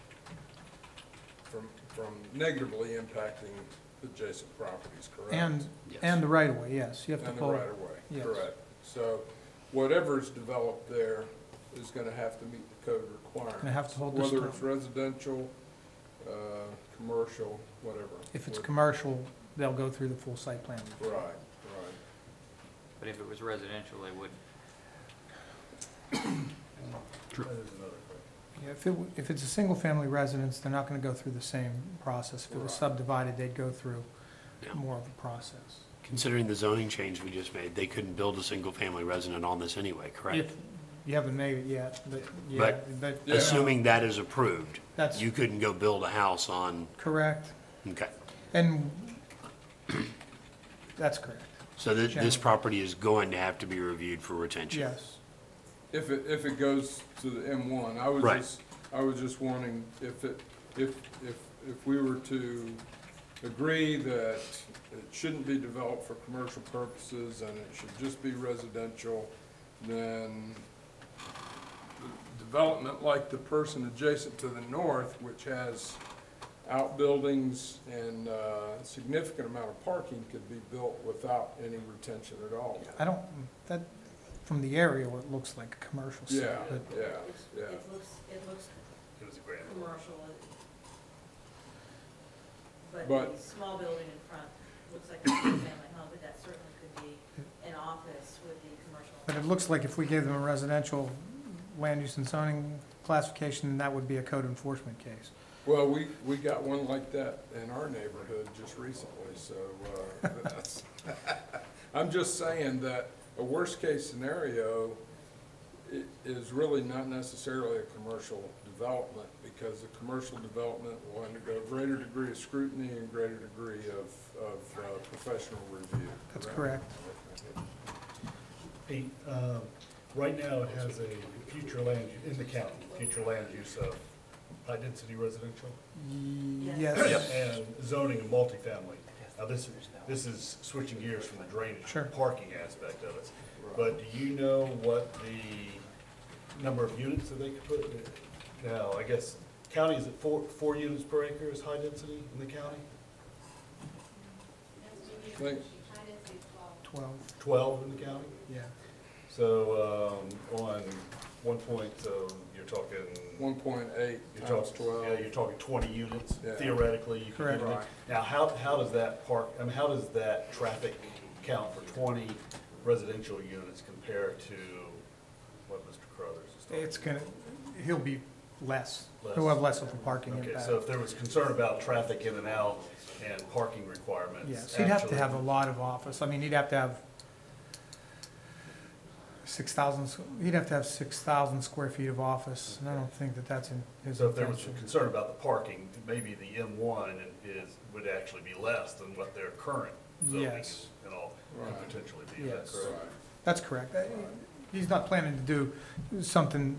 from, from negatively impacting adjacent properties, correct? And, Yes. and the right of way, yes, you have to And the pull. right of way, Yes. correct. So whatever's developed there is gonna have to meet the code requirements. Gonna have to hold this Whether down. it's residential, uh, commercial, whatever. If it's Would- commercial, they'll go through the full site plan. Right, right. But if it was residential, they wouldn't. That is another thing. Yeah, if it, w- if it's a single-family residence, they're not gonna go through the same process. If it was Right. subdivided, they'd go through Yeah. more of a process. Considering the zoning change we just made, they couldn't build a single-family resident on this anyway, correct? If, you haven't made it yet, but, yeah, But- but. Yeah. Assuming that is approved, That's you couldn't go build a house on, correct, okay. and that's correct, So th- this Generally. property is going to have to be reviewed for retention? yes. If it, if it goes to the M one, I was Right. just, I was just wanting, if it, if, if, if we were to agree that it shouldn't be developed for commercial purposes and it should just be residential, then the development like the person adjacent to the north, which has outbuildings and uh significant amount of parking, could be built without any retention at all. I don't, that, from the area, it looks like a commercial site, Yeah, but yeah, It's- yeah. It looks, it looks It was a grand. commercial, but But- the small building in front looks like a single-family home, but that certainly could be an office with the commercial. But it looks like if we gave them a residential land use and zoning classification, that would be a code enforcement case. Well, we, we got one like that in our neighborhood just recently, so, uh, that's, I'm just saying that a worst-case scenario, i- is really not necessarily a commercial development, because the commercial development will undergo greater degree of scrutiny and greater degree of, of uh, professional review. That's correct. Pete, um, right now it has a future land, u- in the county, future land use of high-density residential Yes. and zoning of multifamily. Now, this, is this is switching gears from the drainage, Sure. parking aspect of it. But do you know what the number of units that they could put? Now, I guess county is at four, four units per acre is high density in the county? Think- Twelve, Twelve in the county? yeah. So, um, on one point, so you're talking. One point eight You're times talking, twelve. yeah, you're talking twenty units Yeah. theoretically. You could Correct. get it. Right. Now, how, how does that park, I mean, how does that traffic count for twenty residential units compared to what Mister Carruthers is talking? It's gonna, he'll be less. Less. He'll have less of a parking Okay, impact. so if there was concern about traffic in and out and parking requirements. Yes, he'd have to have a actually- lot of office. I mean, he'd have to have six thousand, he'd have to have six thousand square feet of office, and I don't think that that's in his So if there was intention. concern about the parking, maybe the M one is, would actually be less than what their current zoning Yes. is and all could Right. potentially be. Is that Yes. correct? Right. That's correct. Uh, He's not planning to do something,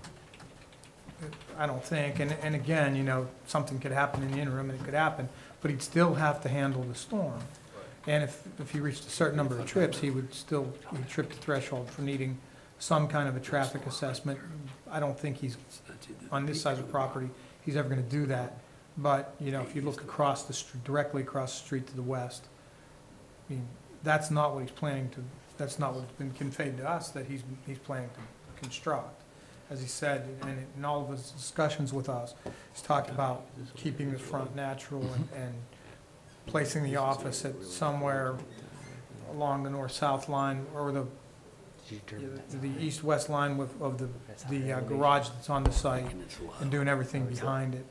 I don't think, and, and again, you know, something could happen in the interim, and it could happen, but he'd still have to handle the storm. And if, if he reached a certain number of trips, he would still, he'd trip the threshold for needing some kind of a traffic assessment. I don't think he's, on this side of the property, he's ever gonna do that. But, you know, if you look across the, str- directly across the street to the west, I mean, that's not what he's planning to, that's not what's been conveyed to us, that he's, he's planning to construct. As he said, and in all of his discussions with us, he's talked about keeping the front natural and, and placing the office at somewhere along the north-south line or the, the east-west line with, of the, the uh, garage that's on the site and doing everything behind it.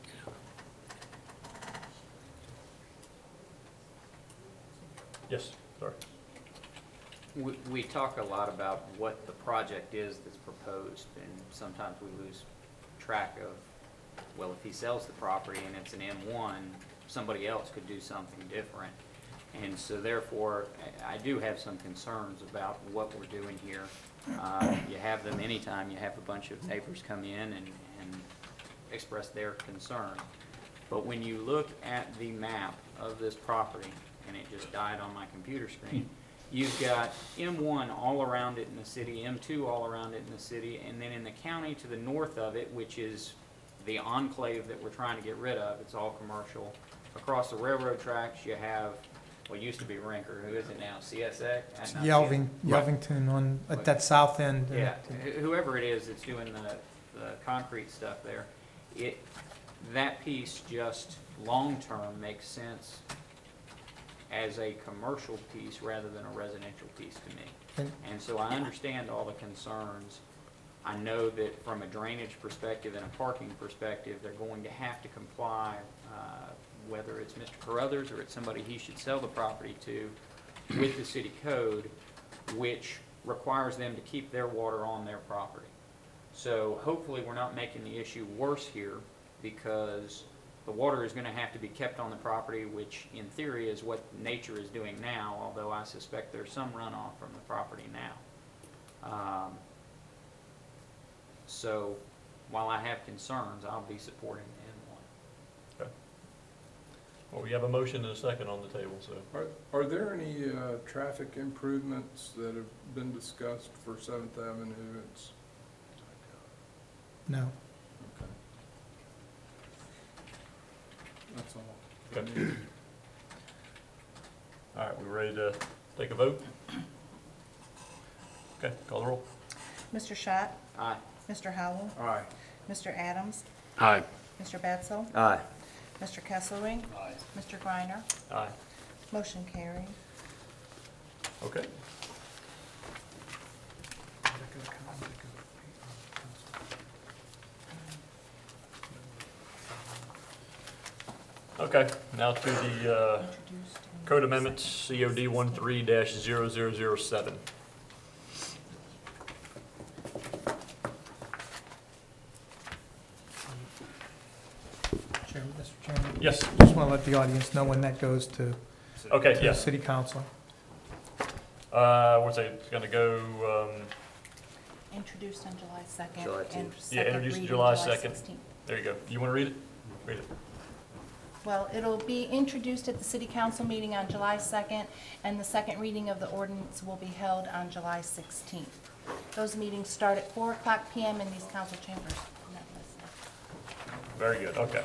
Yes, sorry. We, we talk a lot about what the project is that's proposed, and sometimes we lose track of, well, if he sells the property and it's an M one, somebody else could do something different. And so therefore, I I do have some concerns about what we're doing here. Uh, You have them anytime you have a bunch of neighbors come in and, and express their concern. But when you look at the map of this property, and it just died on my computer screen, you've got M one all around it in the city, M two all around it in the city, and then in the county to the north of it, which is the enclave that we're trying to get rid of, it's all commercial. Across the railroad tracks, you have, what used to be Rinker, who is it now, C S X? Uh, not C S Yelving, Right. Yelvington on, at that south end. uh, Yeah, wh- whoever it is that's doing the, the concrete stuff there, it, that piece just, long-term, makes sense as a commercial piece rather than a residential piece to me. And- And so I understand all the concerns. I know that from a drainage perspective and a parking perspective, they're going to have to comply, uh, whether it's Mister Carruthers or it's somebody he should sell the property to, with the city code, which requires them to keep their water on their property. So hopefully, we're not making the issue worse here, because the water is gonna have to be kept on the property, which in theory is what nature is doing now, although I suspect there's some runoff from the property now. Um, So, while I have concerns, I'll be supporting the M one. Well, we have a motion and a second on the table, so. Are, are there any, uh, traffic improvements that have been discussed for Seventh Avenue? It's, No. okay. That's all. Okay. All right, we ready to take a vote? Okay, call the roll. Mister Schott? Aye. Mister Howell? Aye. Mister Adams? Aye. Mister Betzel? Aye. Mister Kesselring? Aye. Mister Griner? Aye. Motion carried. Okay. Okay, now to the uh, code amendments, C O D thirteen dash zero zero zero seven. Chairman. Yes. Just want to let the audience know when that goes to, Okay, to the yes. city council. Uh, what's it, it's gonna go, um, Introduced on July second. July and tenth. yeah, second introduced reading July second. sixteenth. There you go. You wanna read it? Read it. Well, it'll be introduced at the city council meeting on July second, and the second reading of the ordinance will be held on July sixteenth. Those meetings start at four o'clock P M in these council chambers. Very good, okay.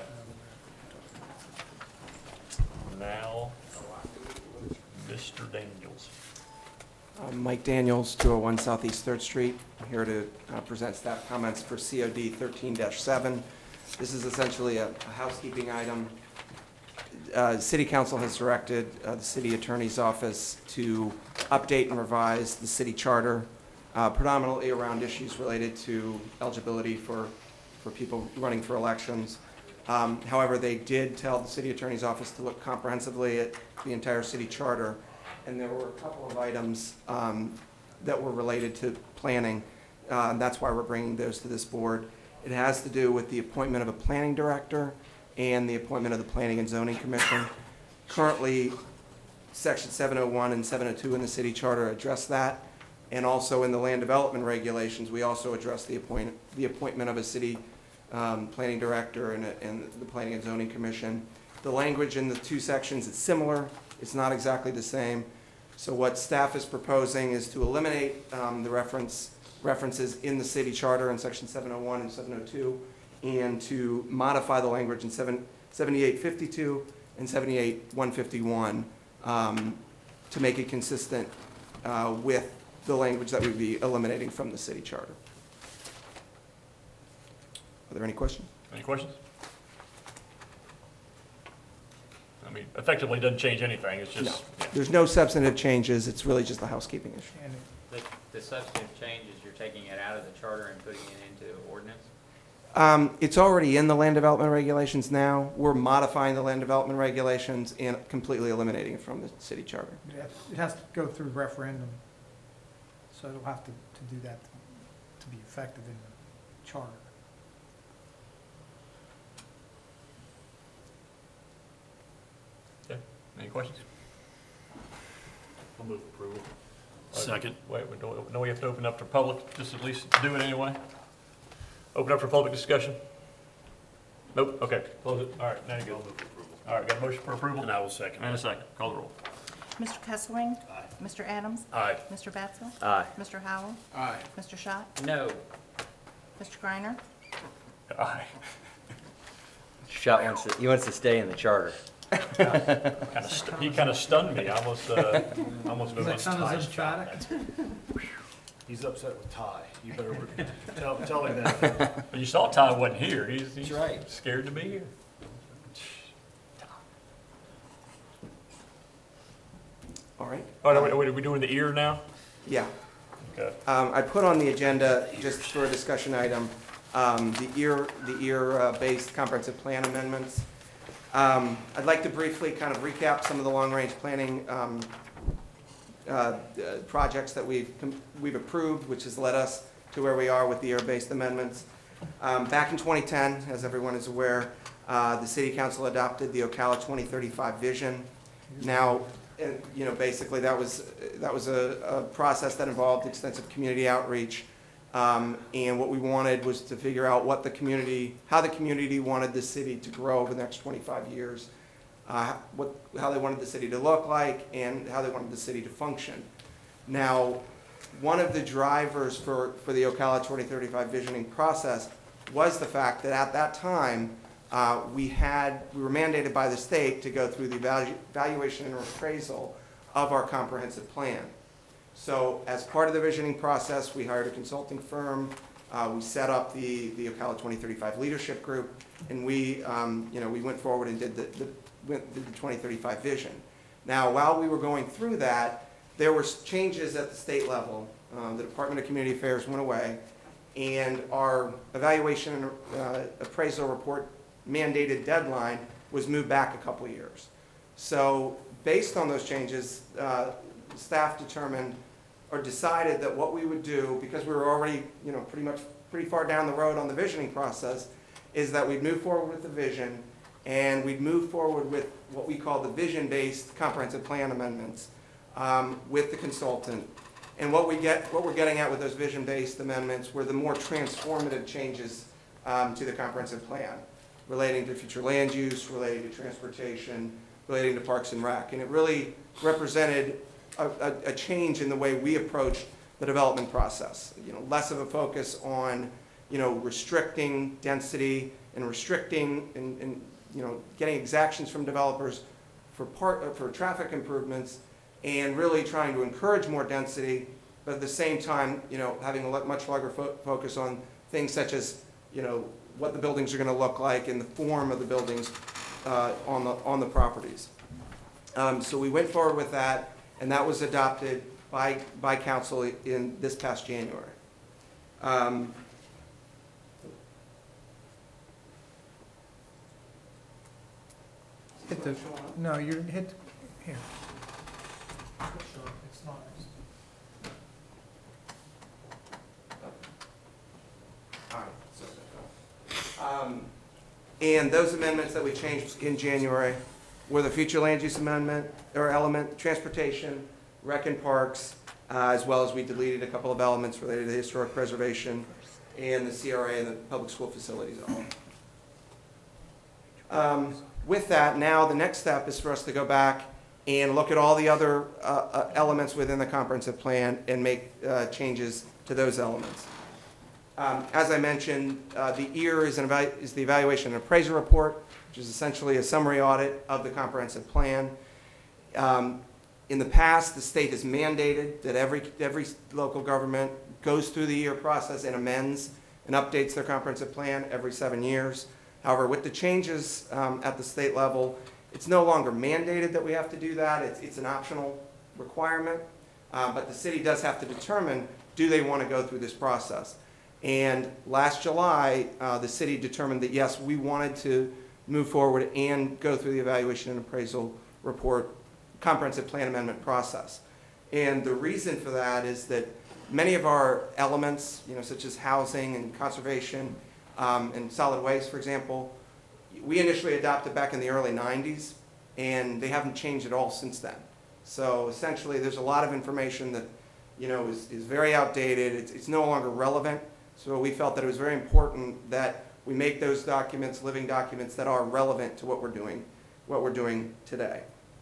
Now, Mister Daniels. Uh, Mike Daniels, two oh one Southeast Third Street. I'm here to uh, present staff comments for C O D thirteen dash seven. This is essentially a a housekeeping item. Uh, City Council has directed uh, the City Attorney's Office to update and revise the city charter, uh, predominantly around issues related to eligibility for, for people running for elections. Um, However, they did tell the City Attorney's Office to look comprehensively at the entire city charter, and there were a couple of items um, that were related to planning. Uh, and that's why we're bringing those to this board. It has to do with the appointment of a planning director and the appointment of the Planning and Zoning Commission. Currently, Section seven oh one and seven oh two in the city charter address that, and also in the land development regulations, we also address the appoint, the appointment of a city um, planning director and, a- and the Planning and Zoning Commission. The language in the two sections is similar, it's not exactly the same. So what staff is proposing is to eliminate um, the reference, references in the city charter in section seven oh one and seven oh two, and to modify the language in seven, seventy-eight fifty-two and seventy-eight one fifty-one um, to make it consistent uh, with the language that we'd be eliminating from the city charter. Are there any questions? Any questions? I mean, effectively doesn't change anything, it's No, just, yeah. there's no substantive changes, it's really just a housekeeping issue. And The, the substantive change is you're taking it out of the charter and putting it into ordinance? Um, It's already in the land development regulations now. We're modifying the land development regulations and completely eliminating it from the city charter. it has- it has to go through referendum, so it'll have to, to do that to be effective in the charter. Okay, any questions? I'll move approval. Second. Wait, we don't, no, we have to open up to public, just at least do it anyway? Open up for public discussion? Nope, okay, close it, all right, now you go. All right, got a motion for approval? And I will second. And a second, call the roll. Mister Kesselring. Aye. Mister Adams. Aye. Mister Batzel. Aye. Mister Howell. Aye. Mister Schott. No. Mister Griner. Aye. Schott wants to, he wants to stay in the charter. Kinda stu- He kind of stunned me, I almost, uh, almost moved on. He's upset with Ty. You better tell, tell him that. You saw Ty wasn't here, he's, he's That's right. scared to be here. All right? All right, are we, are we doing the ear now? Yeah. Okay. Um, I put on the agenda, just for a discussion item, um, the ear, the ear-based comprehensive plan amendments. Um, I'd like to briefly kind of recap some of the long-range planning um, uh, uh, projects that we've, com- we've approved, which has led us to where we are with the ear-based amendments. Um, Back in twenty ten, as everyone is aware, uh, the City Council adopted the Ocala twenty thirty-five vision. Now, and, you know, basically, that was, that was a, a process that involved extensive community outreach. Um, and what we wanted was to figure out what the community, how the community wanted the city to grow over the next twenty-five years, uh, what, how they wanted the city to look like, and how they wanted the city to function. Now, one of the drivers for, for the Ocala twenty thirty-five visioning process was the fact that at that time, Uh, we had, we were mandated by the state to go through the evalu- evaluation and appraisal of our comprehensive plan. So as part of the visioning process, we hired a consulting firm, uh, we set up the, the Ocala twenty thirty-five leadership group, and we, um, you know, we went forward and did the, the, went, did the twenty thirty-five vision. Now, while we were going through that, there were changes at the state level. Um, the Department of Community Affairs went away, and our evaluation and uh, appraisal report mandated deadline was moved back a couple of years. So based on those changes, uh, staff determined or decided that what we would do, because we were already, you know, pretty much pretty far down the road on the visioning process, is that we'd move forward with the vision, and we'd move forward with what we call the vision-based comprehensive plan amendments um, with the consultant. And what we get, what we're getting at with those vision-based amendments were the more transformative changes um, to the comprehensive plan, relating to future land use, relating to transportation, relating to Parks and Rec. And it really represented a, a, a change in the way we approach the development process. You know, less of a focus on, you know, restricting density and restricting and, and you know, getting exactions from developers for part, for traffic improvements, and really trying to encourage more density, but at the same time, you know, having a much larger fo focus on things such as, you know, what the buildings are going to look like and the form of the buildings uh, on the on the properties. Um, so we went forward with that, and that was adopted by by council in this past January. Um, Hit the, no, you hit, here. It's not. All right, so, um, and those amendments that we changed in January were the future land use amendment, or element, transportation, rec and parks, uh, as well as we deleted a couple of elements related to historic preservation and the C R A and the public school facilities. Um, with that, now the next step is for us to go back and look at all the other uh, uh, elements within the comprehensive plan and make uh, changes to those elements. Um, as I mentioned, uh, the E A R is, an evalu is the evaluation and appraisal report, which is essentially a summary audit of the comprehensive plan. Um, in the past, the state has mandated that every, every local government goes through the E A R process and amends and updates their comprehensive plan every seven years. However, with the changes um, at the state level, it's no longer mandated that we have to do that. It's, it's an optional requirement, uh, but the city does have to determine, do they want to go through this process? And last July, uh, the city determined that yes, we wanted to move forward and go through the evaluation and appraisal report comprehensive plan amendment process. And the reason for that is that many of our elements, you know, such as housing and conservation um, and solid waste, for example, we initially adopted back in the early nineties, and they haven't changed at all since then. So essentially, there's a lot of information that, you know, is, is very outdated. It's, it's no longer relevant. So we felt that it was very important that we make those documents living documents that are relevant to what we're doing, what we're doing today.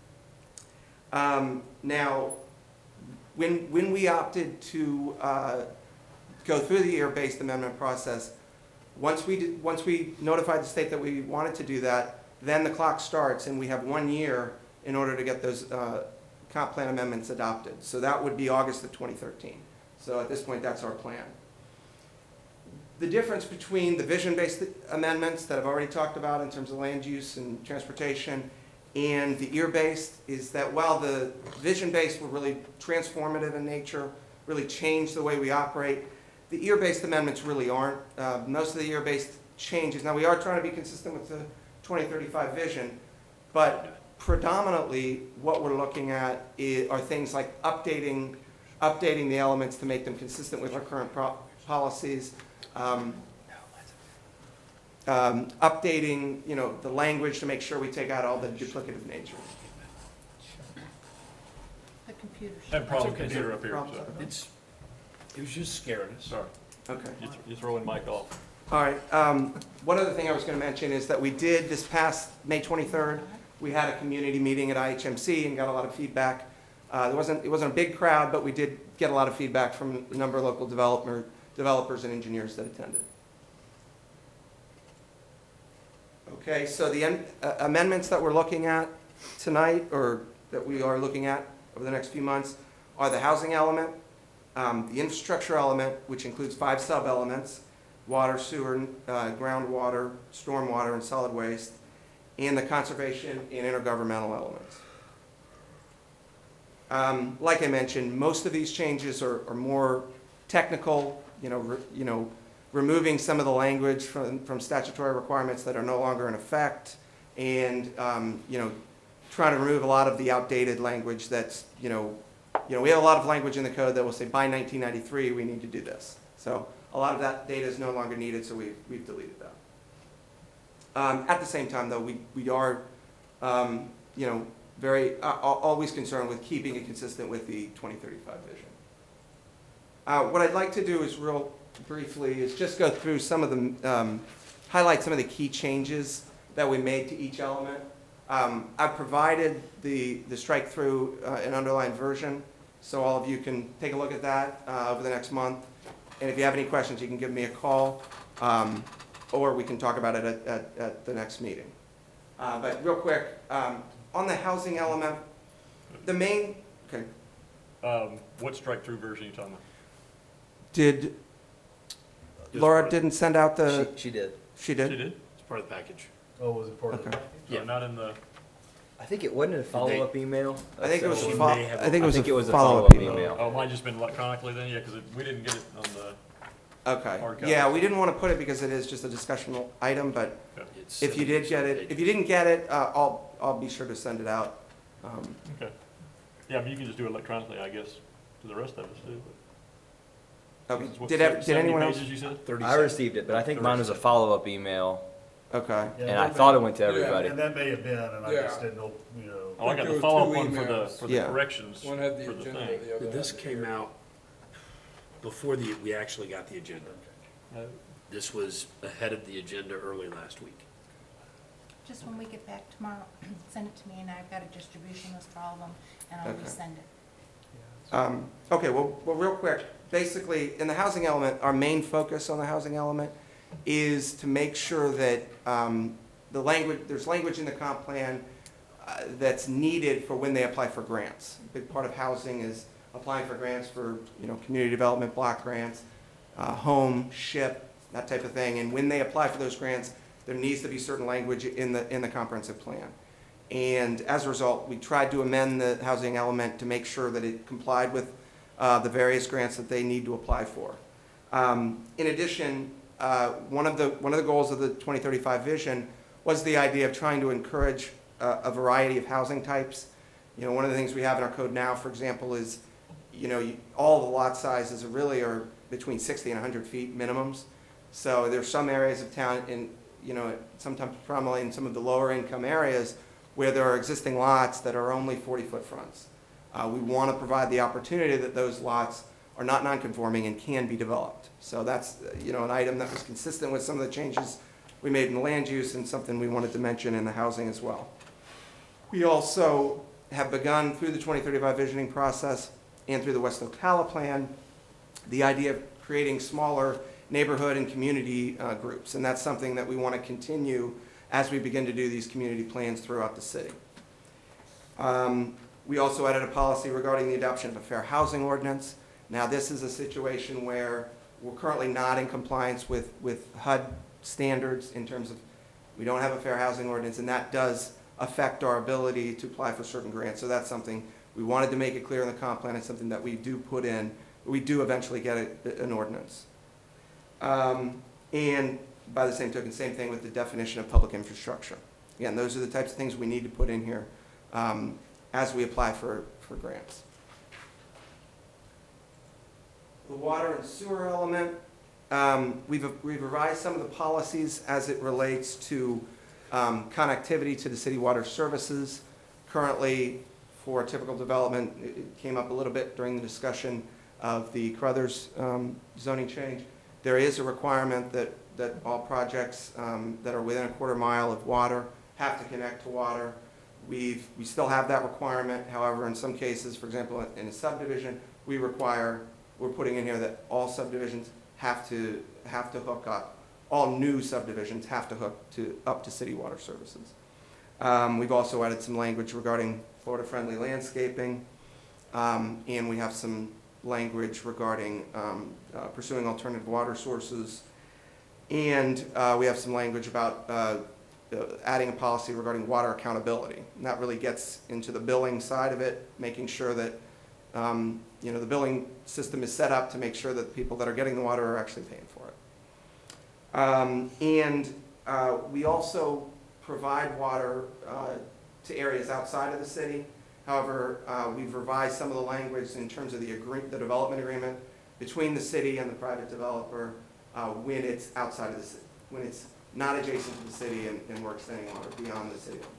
Um, now, when, when we opted to uh, go through the E A R-based amendment process, once we, did, once we notified the state that we wanted to do that, then the clock starts, and we have one year in order to get those uh, comp plan amendments adopted. So that would be August of twenty thirteen. So at this point, that's our plan. The difference between the vision-based amendments that I've already talked about in terms of land use and transportation and the E A R-based is that while the vision-based were really transformative in nature, really changed the way we operate, the E A R-based amendments really aren't. Uh, most of the E A R-based changes, now we are trying to be consistent with the twenty thirty-five vision, but predominantly what we're looking at is, are things like updating, updating the elements to make them consistent with our current pro policies, um, um, updating, you know, the language to make sure we take out all the duplicative nature. The computer. That problem okay. computer up here. Problem, so. It's, it was just scaring us. Sorry. Okay. You th- You're throwing Mike off. All right. Um, one other thing I was going to mention is that we did this past May twenty-third, we had a community meeting at I H M C and got a lot of feedback. Uh, there wasn't, it wasn't a big crowd, but we did get a lot of feedback from a number of local developer, developers and engineers that attended. Okay, so the am- uh, amendments that we're looking at tonight, or that we are looking at over the next few months, are the housing element, um, the infrastructure element, which includes five sub-elements: water, sewer, uh, groundwater, stormwater, and solid waste, and the conservation and intergovernmental elements. Um, like I mentioned, most of these changes are, are more technical, you know, re, you know, removing some of the language from, from statutory requirements that are no longer in effect, and um, you know, trying to remove a lot of the outdated language that's, you know, you know, we have a lot of language in the code that will say by nineteen ninety-three we need to do this. So a lot of that data is no longer needed, so we've, we've deleted that. Um, At the same time, though, we, we are, um, you know, very, uh, al- always concerned with keeping it consistent with the twenty thirty-five vision. Uh, What I'd like to do is real briefly is just go through some of the, um, highlight some of the key changes that we made to each element. Um, I've provided the, the strike-through uh, and underlined version, so all of you can take a look at that uh, over the next month. And if you have any questions, you can give me a call, um, or we can talk about it at, at, at the next meeting. Uh, But real quick, um, on the housing element, the main, okay, Um, what strike-through version are you talking about? did, Laura didn't send out the? She, she did. She did? She did? It's part of the package. Oh, was it part of the Okay. package? Yeah, not in the, I think it wasn't a follow-up email. I think it was, So- fo- may have- I think it was I think it was a a follow-up follow-up email. email. oh, mine just been electronically then, yeah, because we didn't get it on the, Okay, Hard yeah, copy. we didn't want to put it because it is just a discussional item, but It's if you did get it, if you didn't get it, uh, I'll, I'll be sure to send it out. Um, okay. Yeah, but you can just do it electronically, I guess, to the rest of us too. okay. It's what, Did, ev- did seventy anyone else? pages, you said? I received it, but I think mine was a follow-up email, Okay, Yeah, and I that thought may- it went to everybody. And that may have been, and I Yeah. just didn't know, you know. Oh, I got There the were follow-up two one for the, emails. for the Yeah. corrections One had the for the agenda, thing. the other had This the came hearing. out before the, we actually got the agenda. This was ahead of the agenda early last week. Just when we get back tomorrow, send it to me, and I've got a distribution list for all of them, and I'll Okay. resend it. um, okay, well, well, real quick, basically, in the housing element, our main focus on the housing element is to make sure that, um, the language, there's language in the comp plan, uh, that's needed for when they apply for grants. A big part of housing is applying for grants for, you know, community development block grants, uh, home, ship, that type of thing. And when they apply for those grants, there needs to be certain language in the, in the comprehensive plan. And as a result, we tried to amend the housing element to make sure that it complied with uh, the various grants that they need to apply for. Um, In addition, uh, one of the, one of the goals of the twenty thirty-five vision was the idea of trying to encourage uh, a variety of housing types. You know, one of the things we have in our code now, for example, is, you know, you- all the lot sizes are really are between sixty and one hundred feet minimums. So there's some areas of town in, you know, sometimes primarily in some of the lower income areas where there are existing lots that are only forty-foot fronts. Uh, we want to provide the opportunity that those lots are not non-conforming and can be developed. So that's, uh, you know, an item that was consistent with some of the changes we made in the land use and something we wanted to mention in the housing as well. We also have begun through the twenty thirty-five visioning process and through the West Ocala plan, the idea of creating smaller neighborhood and community uh, groups. And that's something that we want to continue as we begin to do these community plans throughout the city. Um, we also added a policy regarding the adoption of a fair housing ordinance. Now, this is a situation where we're currently not in compliance with, with H U D standards in terms of, we don't have a fair housing ordinance, and that does affect our ability to apply for certain grants. So that's something we wanted to make it clear in the comp plan. It's something that we do put in. We do eventually get a, an ordinance. Um, and by the same token, same thing with the definition of public infrastructure. Again, those are the types of things we need to put in here um, as we apply for, for grants. The water and sewer element, um, we've, we've revised some of the policies as it relates to um, connectivity to the city water services. Currently, for typical development, it it came up a little bit during the discussion of the Crothers um, zoning change. There is a requirement that, that all projects um, that are within a quarter mile of water have to connect to water. We've, we still have that requirement. However, in some cases, for example, in a subdivision, we require, we're putting in here that all subdivisions have to, have to hook up. All new subdivisions have to hook to, up to city water services. Um, we've also added some language regarding Florida-friendly landscaping, um, and we have some language regarding um, uh, pursuing alternative water sources. And uh, we have some language about uh, uh, adding a policy regarding water accountability. And that really gets into the billing side of it, making sure that um, you know, the billing system is set up to make sure that the people that are getting the water are actually paying for it. Um, and uh, we also provide water uh, to areas outside of the city. However, uh, we've revised some of the language in terms of the, agree the development agreement between the city and the private developer uh, when it's outside of the city, when it's not adjacent to the city, and, and we're extending water beyond the city limits.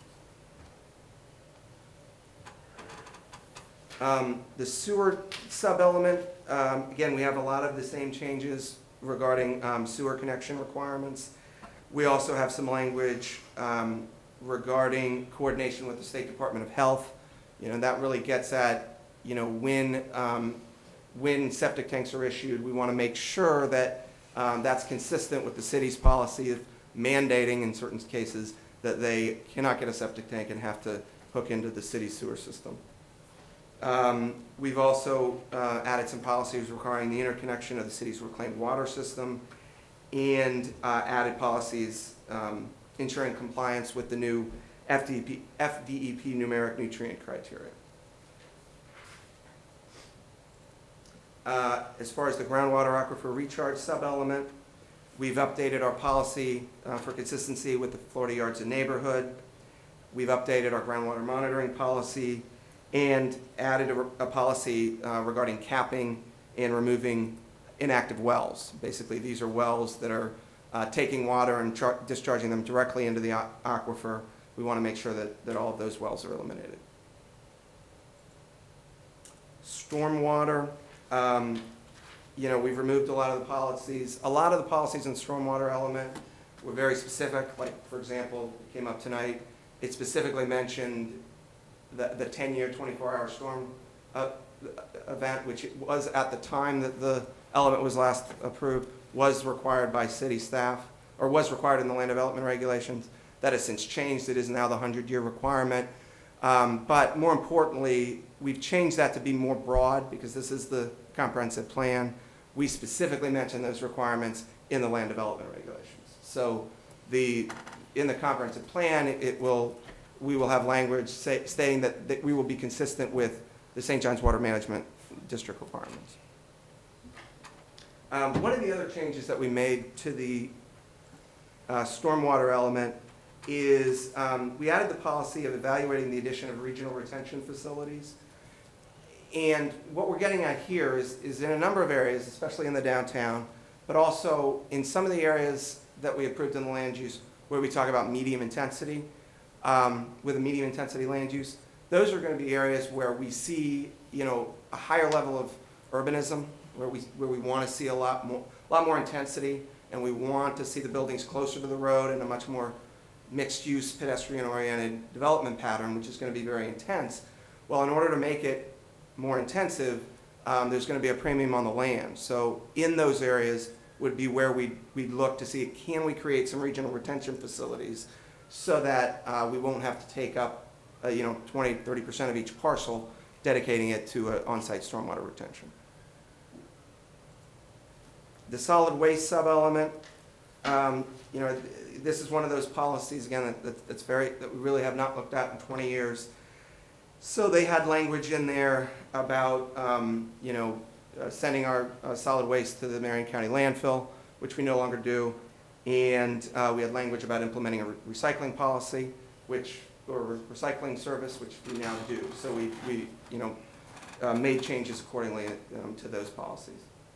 Um, the sewer sub-element, um, again, we have a lot of the same changes regarding um, sewer connection requirements. We also have some language um, regarding coordination with the State Department of Health. You know, that really gets at, you know, when, um, when septic tanks are issued, we want to make sure that um, that's consistent with the city's policy of mandating in certain cases that they cannot get a septic tank and have to hook into the city sewer system. Um, we've also uh, added some policies requiring the interconnection of the city's reclaimed water system, and uh, added policies um, ensuring compliance with the new F D E P, F D E P numeric nutrient criteria. Uh, as far as the groundwater aquifer recharge sub-element, we've updated our policy uh, for consistency with the Florida Yards and Neighborhood. We've updated our groundwater monitoring policy and added a, a policy uh, regarding capping and removing inactive wells. Basically, these are wells that are uh, taking water and discharging them directly into the aquifer. We want to make sure that, that all of those wells are eliminated. Stormwater, um, you know, we've removed a lot of the policies. A lot of the policies in stormwater element were very specific. Like, for example, it came up tonight, it specifically mentioned the, the ten-year, twenty-four hour storm uh, event, which it was at the time that the element was last approved, was required by city staff, or was required in the land development regulations. That has since changed. It is now the hundred-year requirement. Um, but more importantly, we've changed that to be more broad because this is the comprehensive plan. We specifically mention those requirements in the land development regulations. So the, in the comprehensive plan, it, it will, we will have language say, stating that, that we will be consistent with the Saint John's Water Management District requirements. Um, one of the other changes that we made to the uh, stormwater element is um, we added the policy of evaluating the addition of regional retention facilities. And what we're getting at here is, is in a number of areas, especially in the downtown, but also in some of the areas that we approved in the land use where we talk about medium intensity, um, with a medium intensity land use. Those are going to be areas where we see, you know, a higher level of urbanism, where we, where we want to see a lot more, a lot more intensity, and we want to see the buildings closer to the road and a much more mixed-use, pedestrian-oriented development pattern, which is going to be very intense. Well, in order to make it more intensive, um, there's going to be a premium on the land. So in those areas would be where we'd, we'd look to see, can we create some regional retention facilities so that uh, we won't have to take up, uh, you know, twenty, thirty percent of each parcel, dedicating it to an on-site stormwater retention. The solid waste sub-element, um, you know, this is one of those policies, again, that, that, that's very, that we really have not looked at in twenty years. So they had language in there about, um, you know, uh, sending our uh, solid waste to the Marion County landfill, which we no longer do. And uh, we had language about implementing a re recycling policy, which, or re recycling service, which we now do. So we, we you know, uh, made changes accordingly um, to those policies.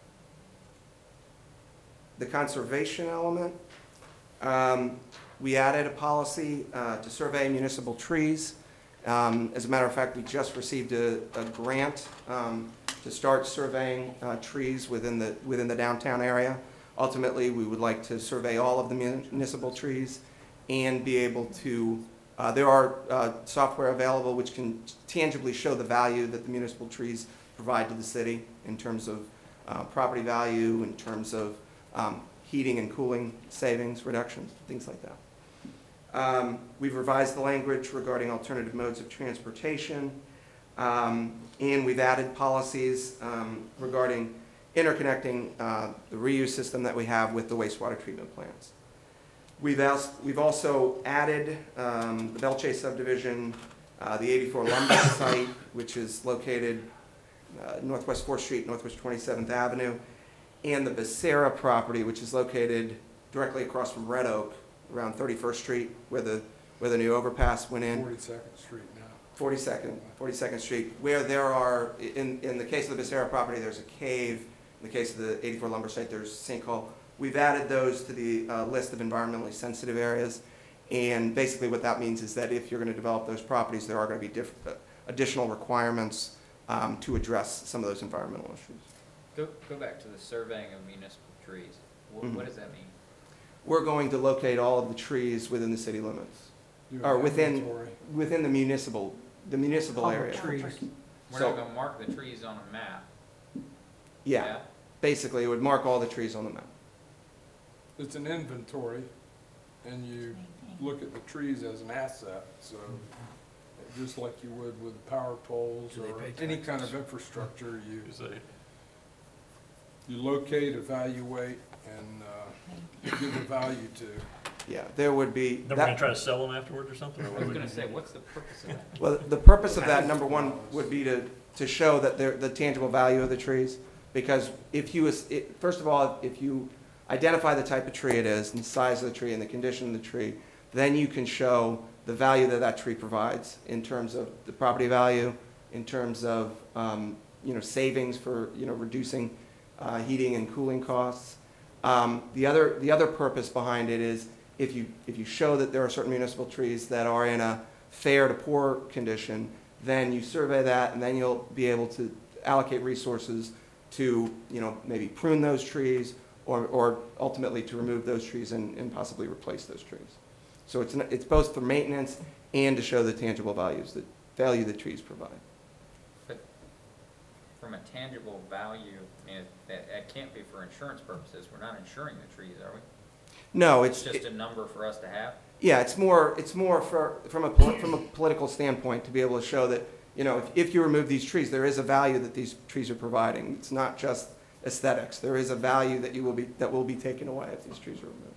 The conservation element, um, we added a policy uh, to survey municipal trees. Um, as a matter of fact, we just received a, a grant um, to start surveying uh, trees within the, within the downtown area. Ultimately, we would like to survey all of the municipal trees and be able to, uh, there are uh, software available which can tangibly show the value that the municipal trees provide to the city in terms of uh, property value, in terms of um, heating and cooling savings, reductions, things like that. Um, we've revised the language regarding alternative modes of transportation, um, and we've added policies um, regarding interconnecting uh, the reuse system that we have with the wastewater treatment plants. We've, asked, we've also added um, the Belchase subdivision, uh, the eighty-four Lumber site, which is located uh, Northwest fourth Street, Northwest twenty-seventh Avenue, and the Becerra property, which is located directly across from Red Oak, around thirty-first Street, where the, where the new overpass went in. forty-second Street now. forty-second, forty-second Street, where there are, in, in the case of the Becerra property, there's a cave. In the case of the eighty-four Lumber site, there's a sinkhole. we've added those to the uh, list of environmentally sensitive areas. And basically what that means is that if you're going to develop those properties, there are going to be diff uh, additional requirements um, to address some of those environmental issues. Go, go back to the surveying of municipal trees. What, Mhm. what does that mean? We're going to locate all of the trees within the city limits, Do or an within, inventory. within the municipal, the municipal Public area. trees. We're So- not gonna mark the trees on a map. Yeah, basically, it would mark all the trees on the map. It's an inventory, and you look at the trees as an asset, so just like you would with power poles Do they or pay any kind taxes? of infrastructure, you, Is they- you locate, evaluate, and uh, give a value to. Yeah, there would be. Then we're that- gonna try to sell them afterwards or something? or what I are was we gonna gonna say, do? what's the purpose of that? Well, the purpose of that, number one, would be to, to show that they're, the tangible value of the trees. Because if you, is- it- first of all, if you identify the type of tree it is, and the size of the tree, and the condition of the tree, then you can show the value that that tree provides in terms of the property value, in terms of, um, you know, savings for, you know, reducing uh, heating and cooling costs. Um, The other, the other purpose behind it is if you, if you show that there are certain municipal trees that are in a fair to poor condition, then you survey that, and then you'll be able to allocate resources to, you know, maybe prune those trees, or, or ultimately to remove those trees and, and possibly replace those trees. So it's, an- it's both for maintenance and to show the tangible values, the value the trees provide. But from a tangible value, I mean, that, that can't be for insurance purposes. We're not insuring the trees, are we? No, It's it's, just a number for us to have? yeah, it's more, it's more for, from a, poli- from a political standpoint, to be able to show that, you know, if, if you remove these trees, there is a value that these trees are providing. It's not just aesthetics. There is a value that you will be, that will be taken away if these trees are removed.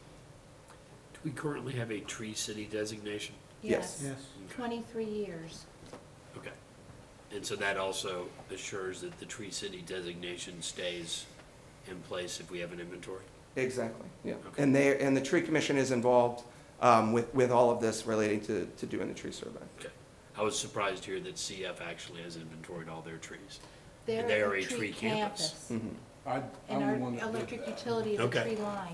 Do we currently have a tree city designation? Yes. Yes. Twenty-three years. Okay. And so that also assures that the tree city designation stays in place if we have an inventory? Exactly, yeah. Okay. And they, and the tree commission is involved um, with, with all of this relating to, to doing the tree survey. Okay. I was surprised to hear that C F actually has inventoried all their trees. They're And they are a a tree campus. Mhm. I, And I'm our the one that did electric that. utility is a Okay. tree line.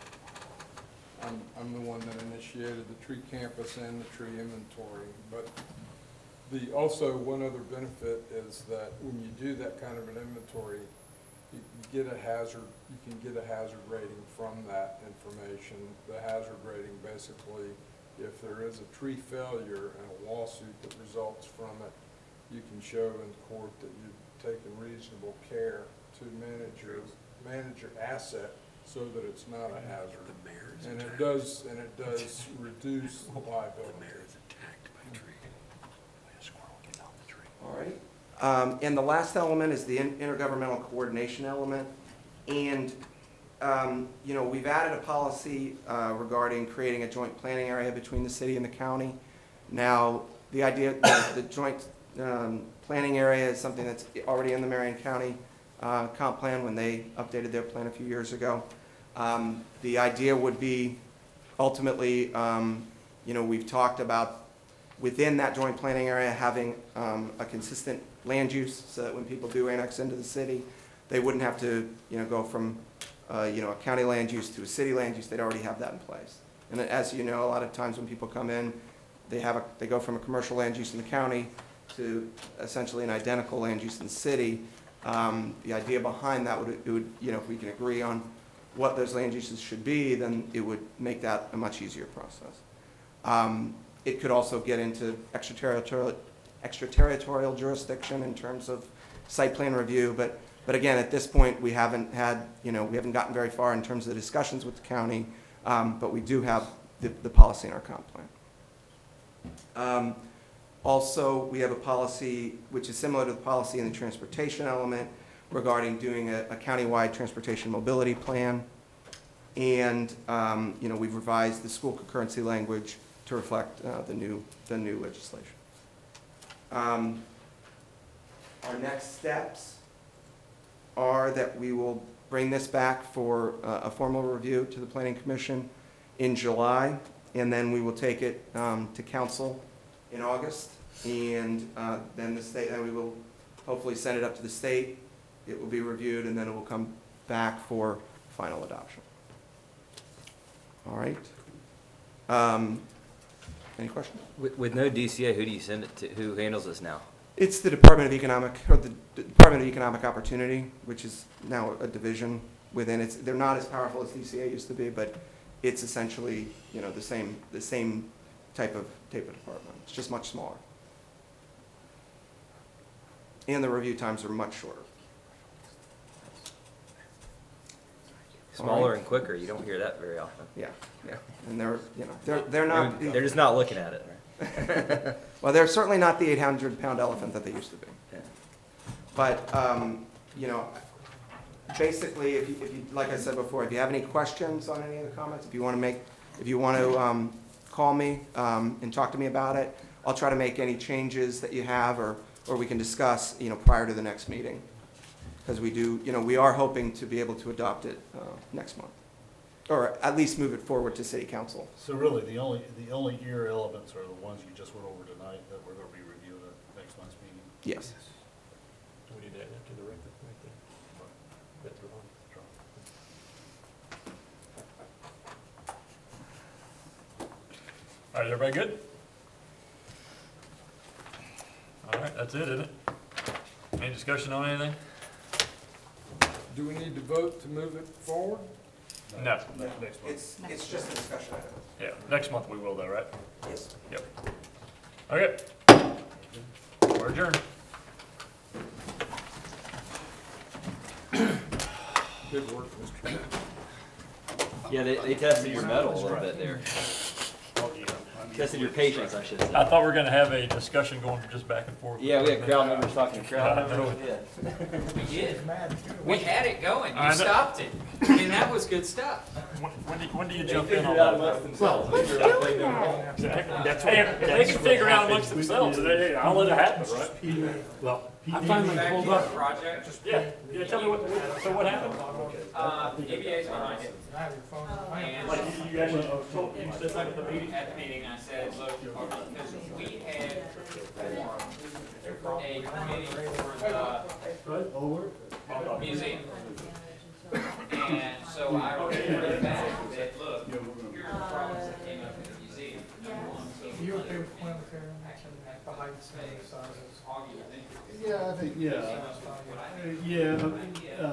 I'm, I'm the one that initiated the tree campus and the tree inventory. But the, also, one other benefit is that when you do that kind of an inventory, you you get a hazard, you can get a hazard rating from that information. The hazard rating basically, if there is a tree failure and a lawsuit that results from it, you can show in court that you've taken reasonable care to manage your, manage your asset so that it's not a hazard. The mayor is And it attacked. does, and it does reduce The liability. mayor is attacked by a tree. A squirrel getting on the tree. All right. Um, And the last element is the in- intergovernmental coordination element. And, um, you know, we've added a policy uh, regarding creating a joint planning area between the city and the county. Now, the idea, the the joint um, planning area is something that's already in the Marion County uh, comp plan when they updated their plan a few years ago. Um, The idea would be ultimately, um, you know, we've talked about within that joint planning area having um, a consistent land use so that when people do annex into the city, they wouldn't have to, you know, go from, uh, you know, a county land use to a city land use. They'd already have that in place. And as you know, a lot of times when people come in, they have a, they go from a commercial land use in the county to essentially an identical land use in the city. Um, The idea behind that would, it would, you know, if we can agree on what those land uses should be, then it would make that a much easier process. Um, It could also get into extraterritorial, extraterritorial jurisdiction in terms of site plan review, but, but again, at this point, we haven't had, you know, we haven't gotten very far in terms of the discussions with the county, um, but we do have the, the policy in our comp plan. Um, Also, we have a policy which is similar to the policy in the transportation element regarding doing a, a countywide transportation mobility plan. And, um, you know, we've revised the school concurrency language to reflect uh, the new, the new legislation. Um, Our next steps are that we will bring this back for uh, a formal review to the Planning Commission in July, and then we will take it um, to council in August, and uh, then the state, then we will hopefully send it up to the state. It will be reviewed, and then it will come back for final adoption. All right. Um, Any questions? With, with no D C A, who do you send it to? Who handles this now? It's the Department of Economic, or the D- Department of Economic Opportunity, which is now a division within it's, they're not as powerful as D C A used to be, but it's essentially, you know, the same, the same type of, type of department. It's just much smaller. And the review times are much shorter. Smaller and quicker. You don't hear that very often. Yeah, yeah. And they're, you know, they're, they're not. They're just not looking at it, right? Well, they're certainly not the eight hundred pound elephant that they used to be. Yeah. But, um, you know, basically, if you, if you, like I said before, if you have any questions on any of the comments, if you want to make, if you want to um, call me um, and talk to me about it, I'll try to make any changes that you have, or, or we can discuss, you know, prior to the next meeting. Because we do, you know, we are hoping to be able to adopt it uh, next month, or at least move it forward to city council. So really, the only, the only ear elements are the ones you just went over tonight that we're gonna be reviewing at next month's meeting? Yes. Do we need to add that to the record right there? That's wrong. All right, everybody good? All right, that's it, isn't it? Any discussion on anything? Do we need to vote to move it forward? No. Next next month. It's, it's just a discussion item. Yeah, next month we will though, right? Yes. Yep. Okay. We're adjourned. Good work, Mister Chairman. Yeah, they, they tested your metal a little bit there. Oh, yeah. I'm Tested your patience, I should say. I thought we were gonna have a discussion going just back and forth. Yeah, we had crowd members talking to crowd I know. members. Yeah. We did. We had it going. I You know. stopped it. I mean, that was good stuff. When, when do, when do you They jump in figured on it out amongst that? themselves. They figured out they did wrong. That's Hey, if they can figure it out amongst themselves, then I'll let it happen, right? Well, I finally pulled up. Project. Yeah, yeah, tell me what, so what happened? Uh, E B A's behind it. And Like, you, you actually told, you said something at the meeting? at the meeting, I said, look, because we had formed a committee for the museum. And so I reported back that, look, here's the problems that came up in the museum. Number one, so- You okay with Quinn Fair the heights and the sizes? Augie, I think. Yeah, I think, yeah. What I think. Yeah, uh,